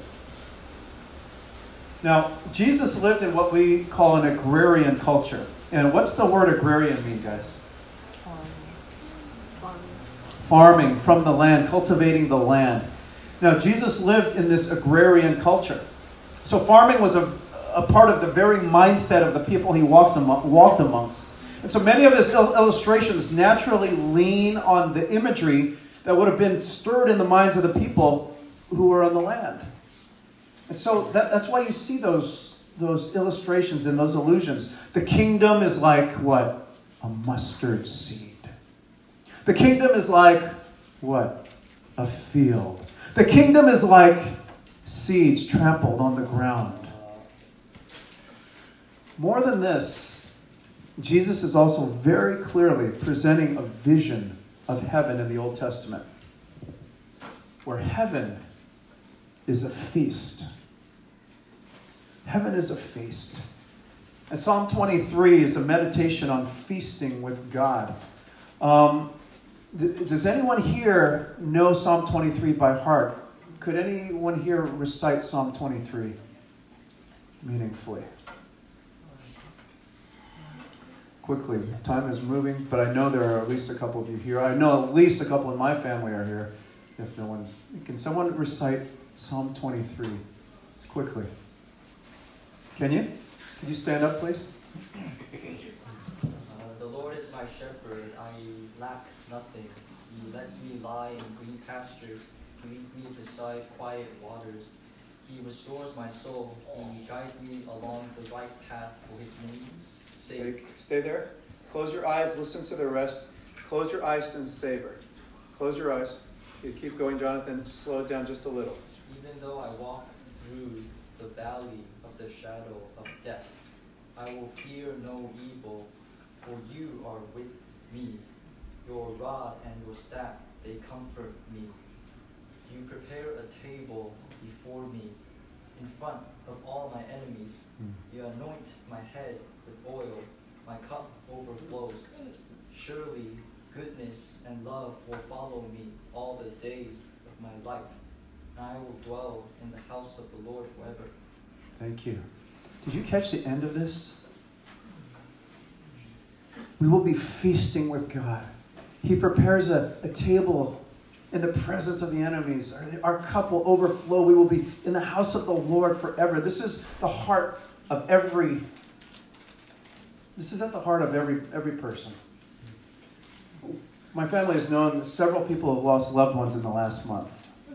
Now, Jesus lived in what we call an agrarian culture. And what's the word agrarian mean, guys? Farming, from the land, cultivating the land. Now, Jesus lived in this agrarian culture. So farming was a part of the very mindset of the people he walked amongst. And so many of his illustrations naturally lean on the imagery that would have been stirred in the minds of the people who were on the land. And so that's why you see those illustrations and those allusions. The kingdom is like what? A mustard seed. The kingdom is like what? A field. The kingdom is like seeds trampled on the ground. More than this, Jesus is also very clearly presenting a vision of heaven in the Old Testament, where heaven is a feast. Heaven is a feast. And Psalm 23 is a meditation on feasting with God. Does anyone here know Psalm 23 by heart? Could anyone here recite Psalm 23 meaningfully? Quickly, time is moving, but I know there are at least a couple of you here. I know at least a couple in my family are here. If no one, can someone recite Psalm 23 quickly? Can you? Could you stand up, please? The Lord is my shepherd, I lack nothing. He lets me lie in green pastures. He leads me beside quiet waters. He restores my soul. He guides me along the right path for his name's sake. Stay there. Close your eyes. Listen to the rest. Close your eyes and savor. Close your eyes. You keep going, Jonathan. Slow it down just a little. Even though I walk through the valley of the shadow of death, I will fear no evil, for you are with me. Your rod and your staff, they comfort me. You prepare a table before me in front of all my enemies. You anoint my head with oil. My cup overflows. Surely goodness and love will follow me all the days of my life, and I will dwell in the house of the Lord forever. Thank you. Did you catch the end of this? We will be feasting with God. He prepares a table in the presence of the enemies. Our cup will overflow. We will be in the house of the Lord forever. This is the heart of every. This is at the heart of every person. My family has known several people who have lost loved ones in the last month.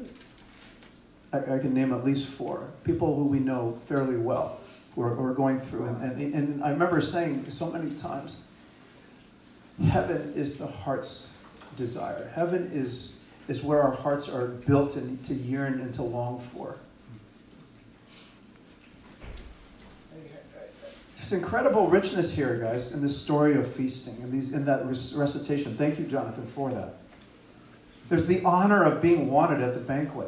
I can name at least 4 people who we know fairly well who are going through. And I remember saying so many times, heaven is the heart's desire. Heaven is where our hearts are built to yearn and to long for. There's incredible richness here, guys, in this story of feasting and in that recitation. Thank you, Jonathan, for that. There's the honor of being wanted at the banquet.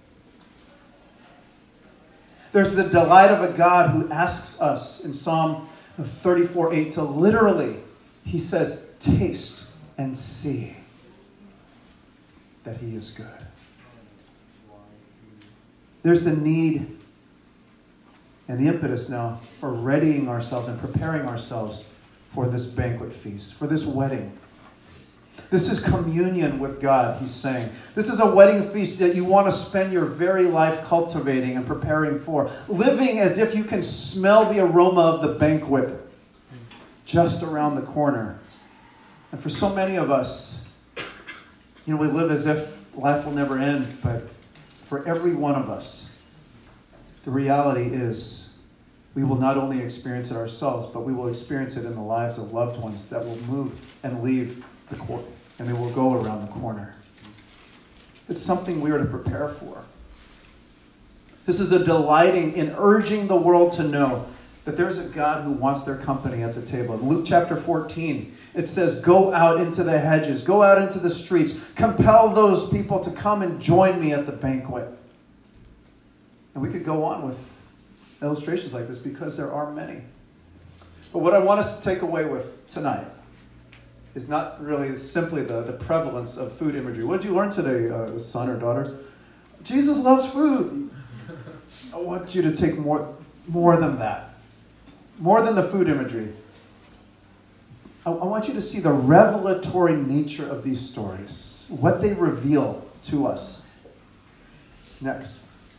There's the delight of a God who asks us in Psalm 34:8 to literally, he says, taste and see that he is good. There's the need and the impetus now for readying ourselves and preparing ourselves for this banquet feast, for this wedding. This is communion with God, he's saying. This is a wedding feast that you want to spend your very life cultivating and preparing for. Living as if you can smell the aroma of the banquet just around the corner. And for so many of us, we live as if life will never end. But for every one of us, the reality is we will not only experience it ourselves, but we will experience it in the lives of loved ones that will move and leave the court, and they will go around the corner. It's something we are to prepare for. This is a delighting in urging the world to know that there's a God who wants their company at the table. In Luke chapter 14, it says, go out into the hedges, go out into the streets, compel those people to come and join me at the banquet. And we could go on with illustrations like this because there are many. But what I want us to take away with tonight is not really simply the prevalence of food imagery. What did you learn today, son or daughter? Jesus loves food. I want you to take more than that. More than the food imagery. I want you to see the revelatory nature of these stories, what they reveal to us. Next.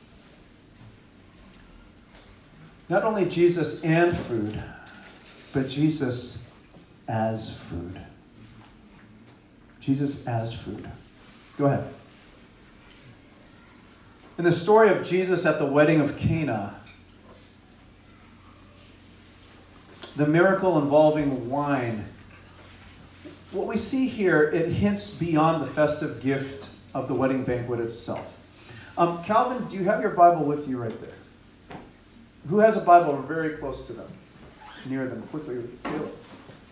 Not only Jesus and food, but Jesus as food. Jesus as food. Go ahead. In the story of Jesus at the wedding of Cana, the miracle involving wine, what we see here, it hints beyond the festive gift of the wedding banquet itself. Calvin, do you have your Bible with you right there? Who has a Bible very close to them? Near them, quickly. Feel it.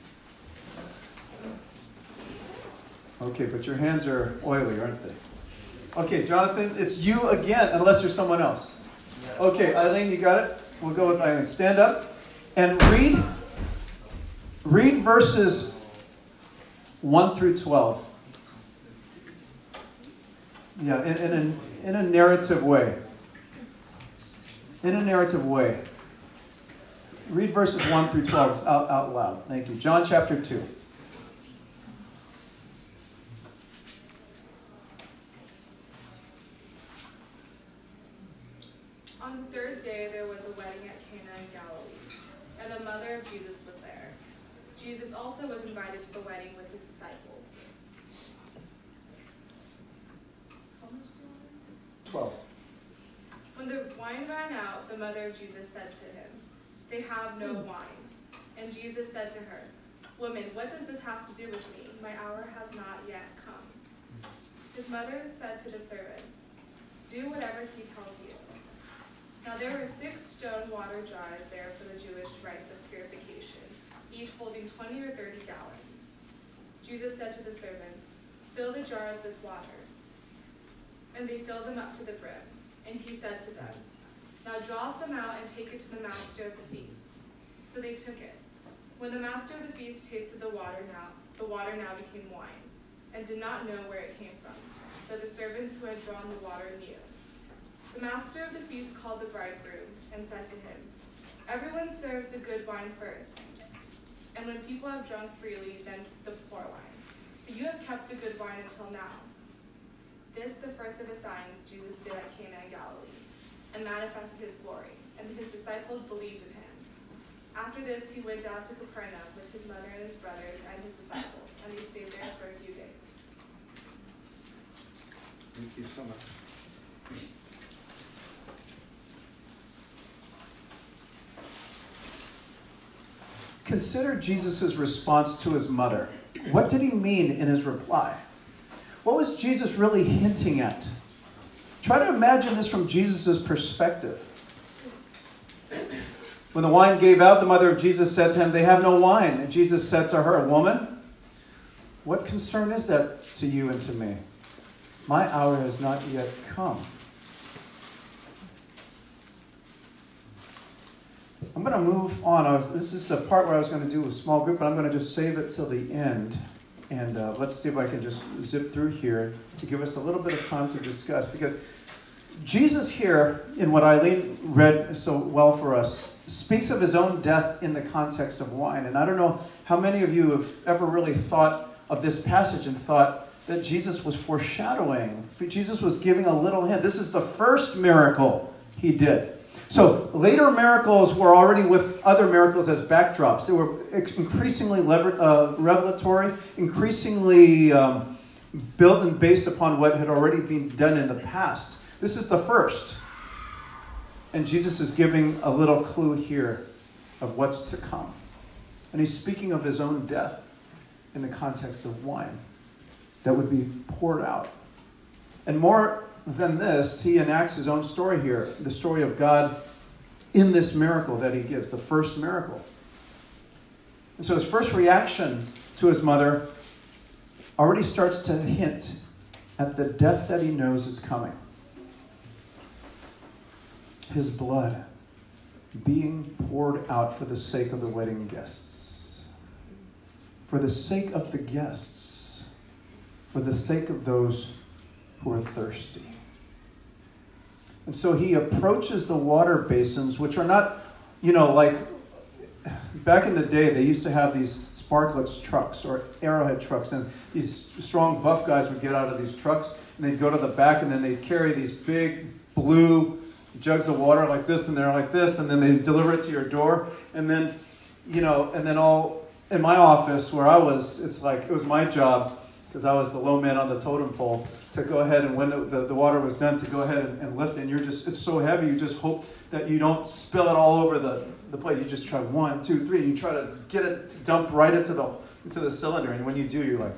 Okay, but your hands are oily, aren't they? Okay, Jonathan, it's you again, unless there's someone else. Okay, Eileen, you got it? We'll go with Eileen. Stand up and read verses 1 through 12. Yeah, in a narrative way. In a narrative way. Read verses 1 through 12 out loud. Thank you. John chapter 2. On the third day there was a wedding at Cana in Galilee, and the mother of Jesus was there. Jesus also was invited to the wedding with his disciples. How much do you want? 12. When the wine ran out, the mother of Jesus said to him, "They have no wine." And Jesus said to her, "Woman, what does this have to do with me? My hour has not yet come." His mother said to the servants, "Do whatever he tells you." Now there were 6 stone water jars there for the Jewish rites of purification, each holding 20 or 30 gallons. Jesus said to the servants, "Fill the jars with water." And they filled them up to the brim. And he said to them, "Now draw some out and take it to the master of the feast." So they took it. When the master of the feast tasted the water now became wine, and did not know where it came from, but the servants who had drawn the water knew. The master of the feast called the bridegroom and said to him, "Everyone serves the good wine first, and when people have drunk freely, then the poor wine. But you have kept the good wine until now." This, the first of the signs Jesus did at Cana in Galilee, and manifested his glory, and his disciples believed in him. After this, he went down to Capernaum with his mother and his brothers and his disciples, and they stayed there for a few days. Thank you so much. Consider Jesus' response to his mother. What did he mean in his reply? What was Jesus really hinting at? Try to imagine this from Jesus' perspective. When the wine gave out, the mother of Jesus said to him, "They have no wine." And Jesus said to her, "Woman, what concern is that to you and to me? My hour has not yet come." I'm going to move on. This is a part where I was going to do a small group, but I'm going to just save it till the end. And let's see if I can just zip through here to give us a little bit of time to discuss. Because Jesus here, in what Eileen read so well for us, speaks of his own death in the context of wine. And I don't know how many of you have ever really thought of this passage and thought that Jesus was foreshadowing. Jesus was giving a little hint. This is the first miracle he did. So later miracles were already with other miracles as backdrops. They were increasingly revelatory, increasingly built and based upon what had already been done in the past. This is the first. And Jesus is giving a little clue here of what's to come. And he's speaking of his own death in the context of wine that would be poured out. And more than this, he enacts his own story here, the story of God in this miracle that he gives, the first miracle. And so his first reaction to his mother already starts to hint at the death that he knows is coming. His blood being poured out for the sake of the wedding guests. For the sake of the guests. For the sake of those who are thirsty. And so he approaches the water basins, which are not, like back in the day, they used to have these Sparklets trucks or Arrowhead trucks, and these strong buff guys would get out of these trucks and they'd go to the back and then they'd carry these big blue jugs of water like this, and they're like this, and then they deliver it to your door. And then, all in my office where I was, it's like it was my job, because I was the low man on the totem pole, to go ahead and when the water was done, to go ahead and lift it. And it's so heavy, you just hope that you don't spill it all over the plate. You just try 1, 2, 3, and you try to get it to dump right into the cylinder. And when you do, you're like,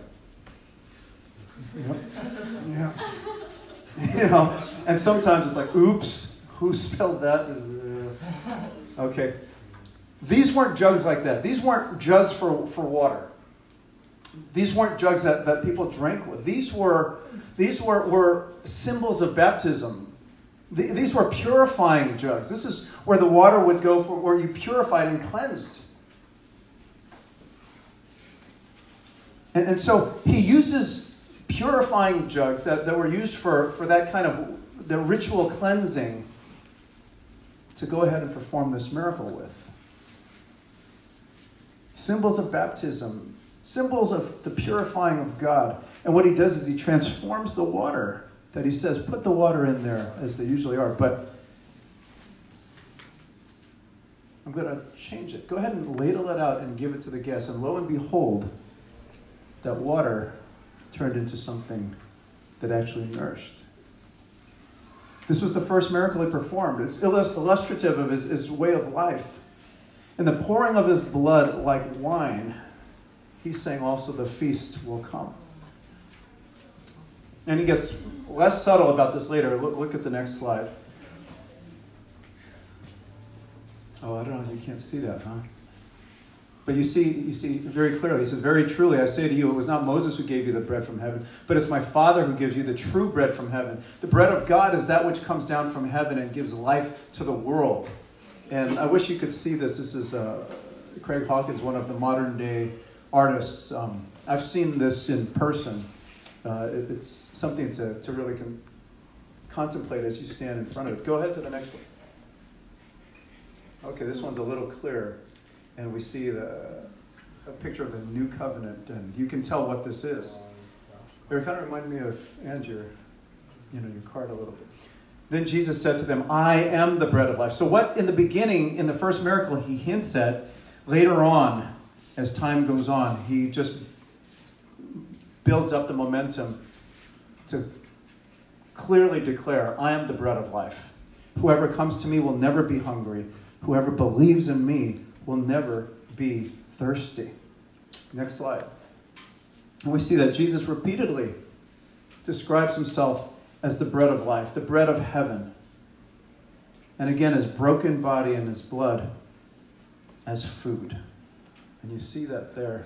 yeah. And sometimes it's like, oops, who spilled that? Okay. These weren't jugs like that. These weren't jugs for water. These weren't jugs that people drank with. These were symbols of baptism. These were purifying jugs. This is where the water would go for where you purified and cleansed. And so he uses purifying jugs that were used for that kind of the ritual cleansing to go ahead and perform this miracle with. Symbols of baptism. Symbols of the purifying of God. And what he does is he transforms the water that he says, put the water in there as they usually are. But I'm going to change it. Go ahead and ladle it out and give it to the guests. And lo and behold, that water turned into something that actually nourished. This was the first miracle he performed. It's illustrative of his way of life. And the pouring of his blood like wine, he's saying also the feast will come. And he gets less subtle about this later. Look at the next slide. Oh, I don't know. You can't see that, huh? But you see very clearly. He says, very truly, I say to you, it was not Moses who gave you the bread from heaven, but it's my Father who gives you the true bread from heaven. The bread of God is that which comes down from heaven and gives life to the world. And I wish you could see this. This is Craig Hawkins, one of the modern day artists. I've seen this in person. It's something to really contemplate as you stand in front of it. Go ahead to the next one. Okay, this one's a little clearer. And we see a picture of the new covenant, and you can tell what this is. It kind of reminded me of Andrew, your card a little bit. Then Jesus said to them, I am the bread of life. So what in the beginning, in the first miracle, he hints at, later on, as time goes on, he just builds up the momentum to clearly declare, I am the bread of life. Whoever comes to me will never be hungry. Whoever believes in me will never be thirsty. Next slide. And we see that Jesus repeatedly describes himself as the bread of life, the bread of heaven. And again, his broken body and his blood as food. And you see that there.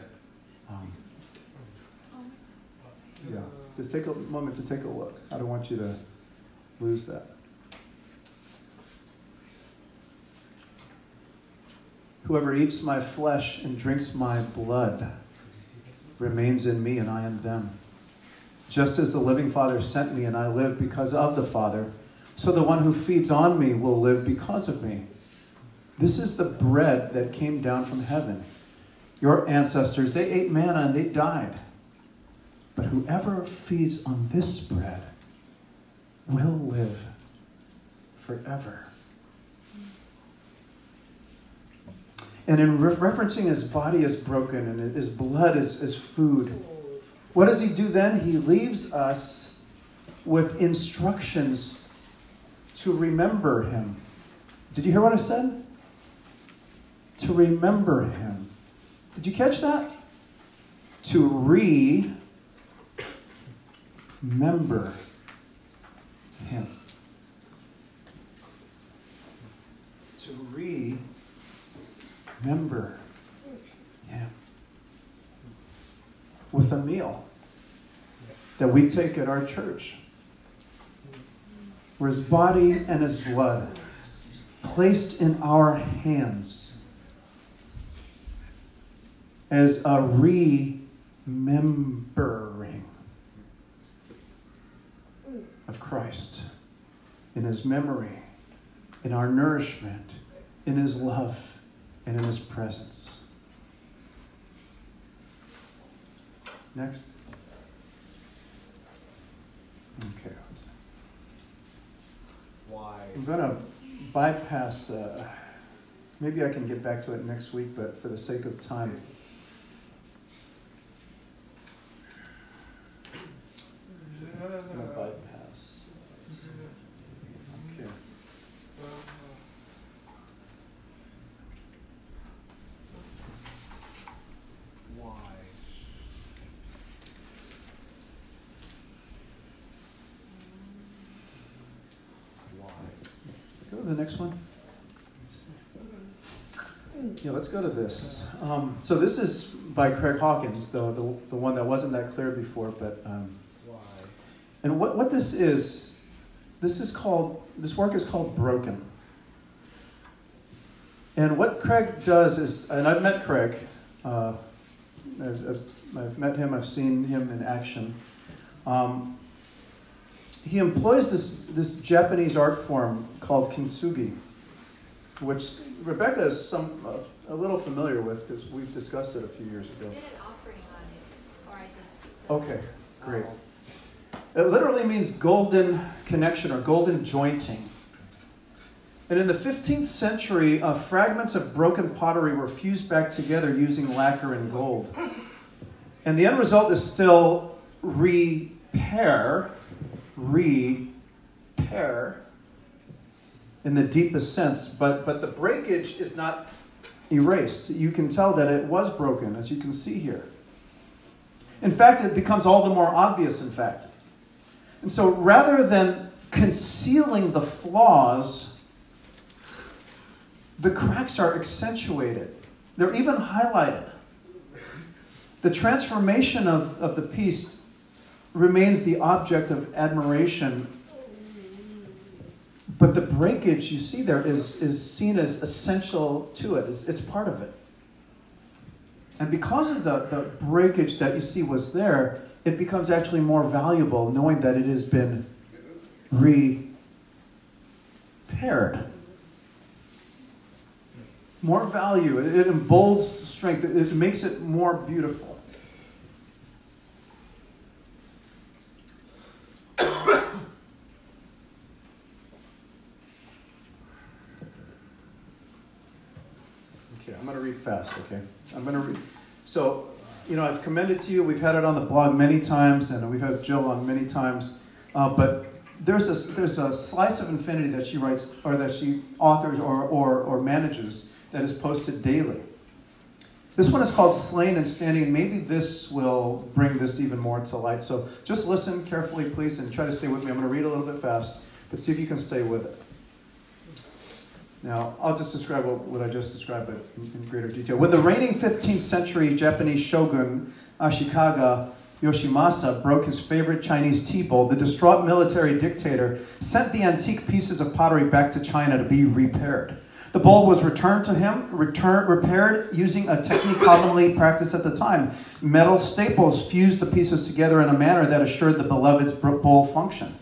Yeah, just take a moment to take a look. I don't want you to lose that. Whoever eats my flesh and drinks my blood remains in me and I in them. Just as the living Father sent me and I live because of the Father, so the one who feeds on me will live because of me. This is the bread that came down from heaven. Your ancestors, they ate manna and they died. But whoever feeds on this bread will live forever. And in referencing his body as broken and his blood as food, what does he do then? He leaves us with instructions to remember him. Did you hear what I said? To remember him. Did you catch that? To remember him. To remember him. With a meal that we take at our church, where his body and his blood placed in our hands as a remembering of Christ, in his memory, in our nourishment, in his love, and in his presence. Next. Okay. Why? I'm going to bypass, maybe I can get back to it next week, but for the sake of time. I'm going to bypass. Okay. Why? Go to the next one. Yeah, let's go to this. So this is by Craig Hawkins, the one that wasn't that clear before, but Why? and what this work is called Broken. And what Craig does is, and I've met Craig, I've met him, I've seen him in action. He employs this Japanese art form called kintsugi, which Rebecca is a little familiar with because we've discussed it a few years ago. I did an offering on it, or I did. Okay, great. It literally means golden connection or golden jointing. And in the 15th century, fragments of broken pottery were fused back together using lacquer and gold. And the end result is still repair in the deepest sense, but the breakage is not erased. You can tell that it was broken, as you can see here. In fact, it becomes all the more obvious, in fact. And so rather than concealing the flaws, the cracks are accentuated. They're even highlighted. The transformation of the piece remains the object of admiration, but the breakage you see there is seen as essential to it. It's part of it. And because of the breakage that you see was there, it becomes actually more valuable knowing that it has been repaired. More value. It emboldens strength. It makes it more beautiful. Okay, I'm going to read fast, okay? I'm going to read. So, I've commended to you. We've had it on the blog many times, and we've had Jill on many times. But there's a slice of infinity that she writes, or that she authors or manages, that is posted daily. This one is called Slain and Standing, and maybe this will bring this even more to light. So just listen carefully, please, and try to stay with me. I'm going to read a little bit fast, but see if you can stay with it. Now, I'll just describe what I just described, but in greater detail. When the reigning 15th century Japanese shogun, Ashikaga Yoshimasa, broke his favorite Chinese tea bowl, the distraught military dictator sent the antique pieces of pottery back to China to be repaired. The bowl was returned to him, repaired using a technique commonly practiced at the time. Metal staples fused the pieces together in a manner that assured the beloved's bowl function.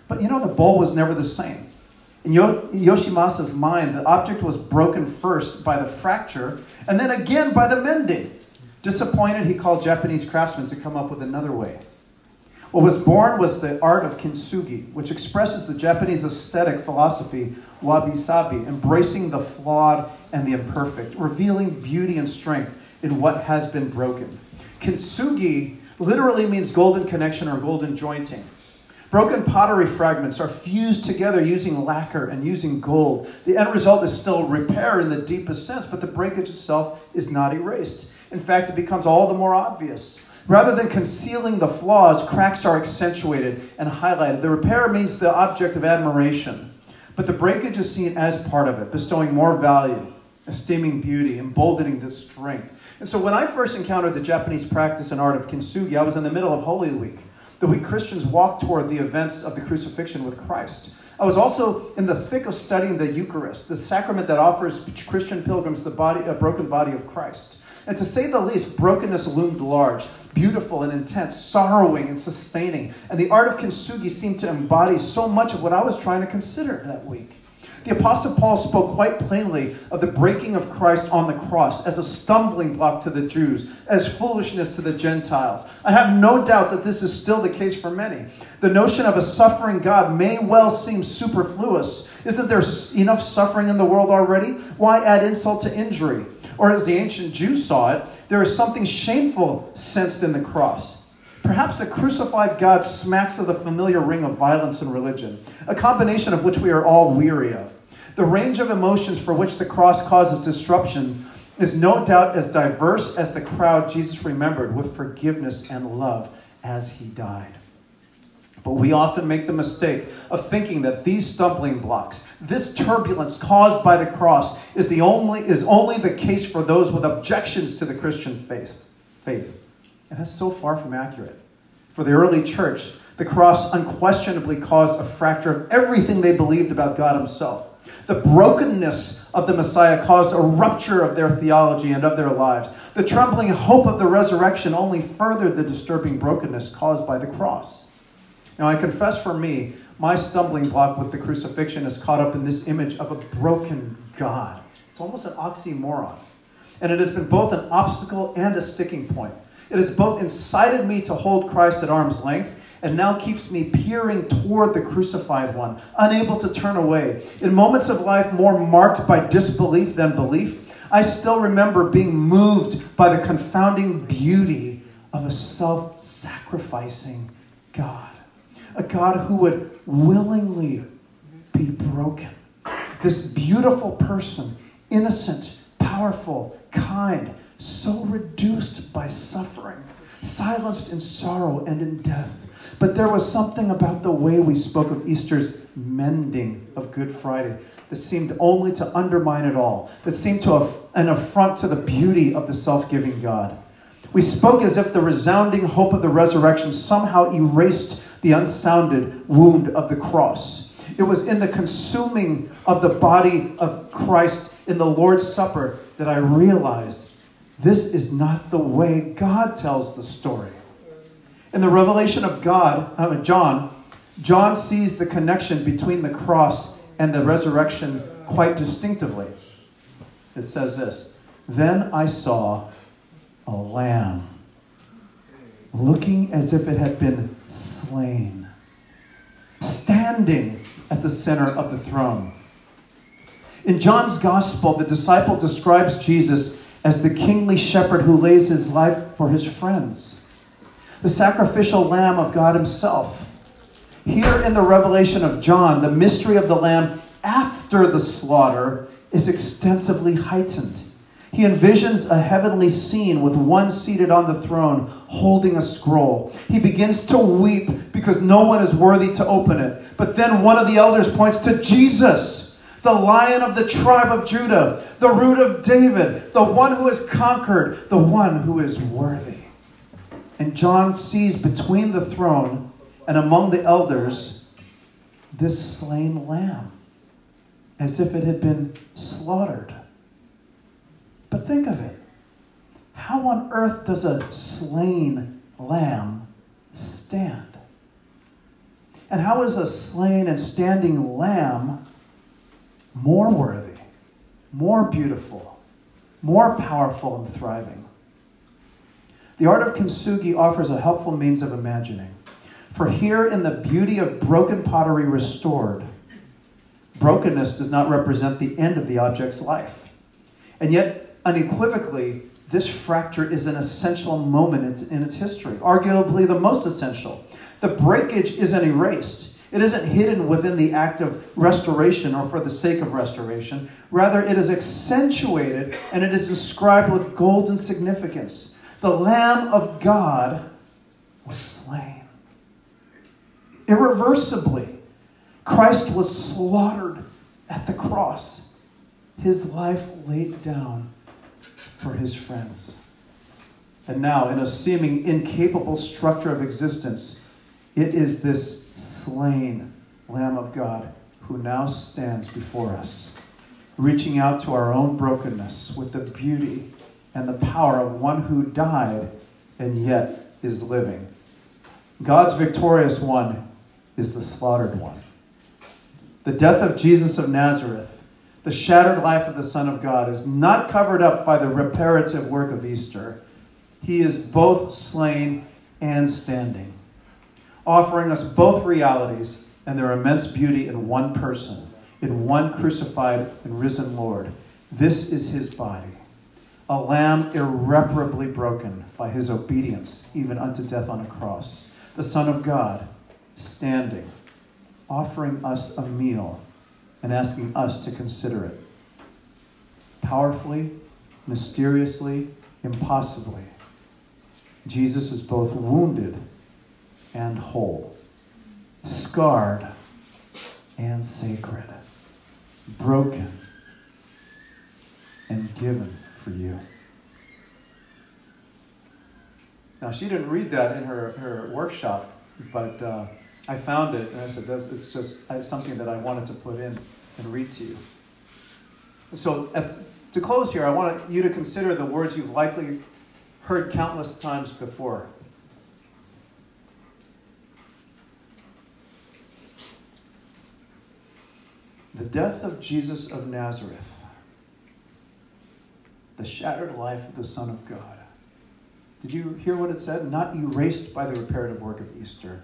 But the bowl was never the same. In Yoshimasa's mind, the object was broken first by the fracture and then again by the mending. Disappointed, he called Japanese craftsmen to come up with another way. What was born was the art of kintsugi, which expresses the Japanese aesthetic philosophy, wabi-sabi, embracing the flawed and the imperfect, revealing beauty and strength in what has been broken. Kintsugi literally means golden connection or golden jointing. Broken pottery fragments are fused together using lacquer and using gold. The end result is still repair in the deepest sense, but the breakage itself is not erased. In fact, it becomes all the more obvious. Rather than concealing the flaws, cracks are accentuated and highlighted. The repair means the object of admiration, but the breakage is seen as part of it, bestowing more value, esteeming beauty, emboldening the strength. And so when I first encountered the Japanese practice and art of kintsugi, I was in the middle of Holy Week. The week Christians walk toward the events of the crucifixion with Christ. I was also in the thick of studying the Eucharist, the sacrament that offers Christian pilgrims the broken body of Christ. And to say the least, brokenness loomed large, beautiful and intense, sorrowing and sustaining. And the art of kintsugi seemed to embody so much of what I was trying to consider that week. The Apostle Paul spoke quite plainly of the breaking of Christ on the cross as a stumbling block to the Jews, as foolishness to the Gentiles. I have no doubt that this is still the case for many. The notion of a suffering God may well seem superfluous. Isn't there enough suffering in the world already? Why add insult to injury? Or as the ancient Jews saw it, there is something shameful sensed in the cross. Perhaps a crucified God smacks of the familiar ring of violence and religion, a combination of which we are all weary of. The range of emotions for which the cross causes disruption is no doubt as diverse as the crowd Jesus remembered with forgiveness and love as he died. But we often make the mistake of thinking that these stumbling blocks, this turbulence caused by the cross, is only the case for those with objections to the Christian faith. And that's so far from accurate. For the early church, the cross unquestionably caused a fracture of everything they believed about God himself. The brokenness of the Messiah caused a rupture of their theology and of their lives. The trembling hope of the resurrection only furthered the disturbing brokenness caused by the cross. Now, I confess for me, my stumbling block with the crucifixion is caught up in this image of a broken God. It's almost an oxymoron. And it has been both an obstacle and a sticking point. It has both incited me to hold Christ at arm's length and now keeps me peering toward the crucified one, unable to turn away. In moments of life more marked by disbelief than belief, I still remember being moved by the confounding beauty of a self-sacrificing God. A God who would willingly be broken. This beautiful person, innocent, powerful, kind, so reduced by suffering, silenced in sorrow and in death. But there was something about the way we spoke of Easter's mending of Good Friday that seemed only to undermine it all, that seemed to an affront to the beauty of the self-giving God. We spoke as if the resounding hope of the resurrection somehow erased the unsounded wound of the cross. It was in the consuming of the body of Christ in the Lord's Supper that I realized this is not the way God tells the story. In the revelation of John sees the connection between the cross and the resurrection quite distinctively. It says this, "Then I saw a lamb, looking as if it had been slain, standing at the center of the throne." In John's gospel, the disciple describes Jesus as the kingly shepherd who lays his life for his friends, the sacrificial lamb of God himself. Here in the revelation of John, the mystery of the lamb after the slaughter is extensively heightened. He envisions a heavenly scene with one seated on the throne holding a scroll. He begins to weep because no one is worthy to open it. But then one of the elders points to Jesus, the Lion of the tribe of Judah, the Root of David, the one who has conquered, the one who is worthy. And John sees between the throne and among the elders this slain lamb, as if it had been slaughtered. But think of it. How on earth does a slain lamb stand? And how is a slain and standing lamb more worthy, more beautiful, more powerful and thriving? The art of kintsugi offers a helpful means of imagining. For here in the beauty of broken pottery restored, brokenness does not represent the end of the object's life. And yet, unequivocally, this fracture is an essential moment in its history, arguably the most essential. The breakage isn't erased. It isn't hidden within the act of restoration or for the sake of restoration. Rather, it is accentuated and it is inscribed with golden significance. The Lamb of God was slain. Irreversibly, Christ was slaughtered at the cross. His life laid down for his friends. And now, in a seeming incapable structure of existence, it is this slain Lamb of God who now stands before us, reaching out to our own brokenness with the beauty and the power of one who died and yet is living. God's victorious one is the slaughtered one. The death of Jesus of Nazareth, the shattered life of the Son of God, is not covered up by the reparative work of Easter. He is both slain and standing, offering us both realities and their immense beauty in one person, in one crucified and risen Lord. This is his body, a lamb irreparably broken by his obedience, even unto death on a cross. The Son of God, standing, offering us a meal and asking us to consider it. Powerfully, mysteriously, impossibly, Jesus is both wounded and whole, scarred and sacred, broken and given for you. Now, she didn't read that in her workshop, but I found it, and I said, it's just something that I wanted to put in and read to you. So, to close here, I want you to consider the words you've likely heard countless times before. The death of Jesus of Nazareth, the shattered life of the Son of God. Did you hear what it said? Not erased by the reparative work of Easter.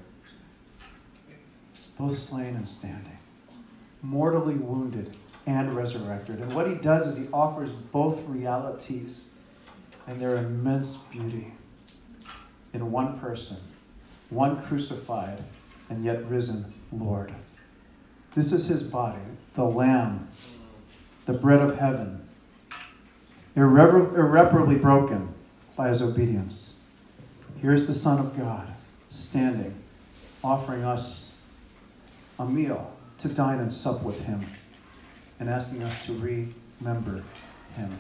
Both slain and standing, mortally wounded and resurrected. And what he does is he offers both realities and their immense beauty in one person, one crucified and yet risen Lord. This is his body, the Lamb, the bread of heaven, irreparably broken by his obedience. Here's the Son of God standing, offering us a meal to dine and sup with him and asking us to remember him.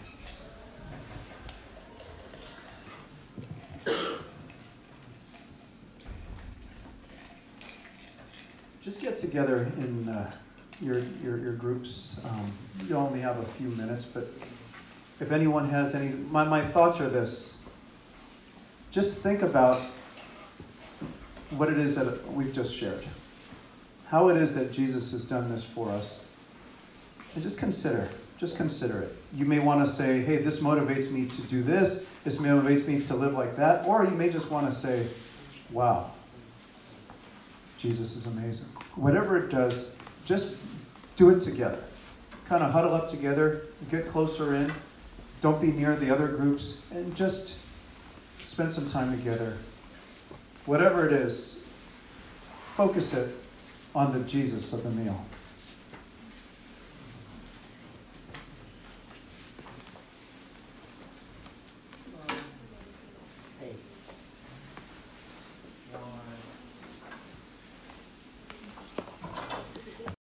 Just get together in your groups. You only have a few minutes, but if anyone has any, my thoughts are this. Just think about what it is that we've just shared. How it is that Jesus has done this for us. And just consider it. You may want to say, hey, this motivates me to do this motivates me to live like that, or you may just want to say, wow, Jesus is amazing. Whatever it does, just do it together. Kind of huddle up together, get closer in, don't be near the other groups, and just spend some time together. Whatever it is, focus it on the Jesus of the meal.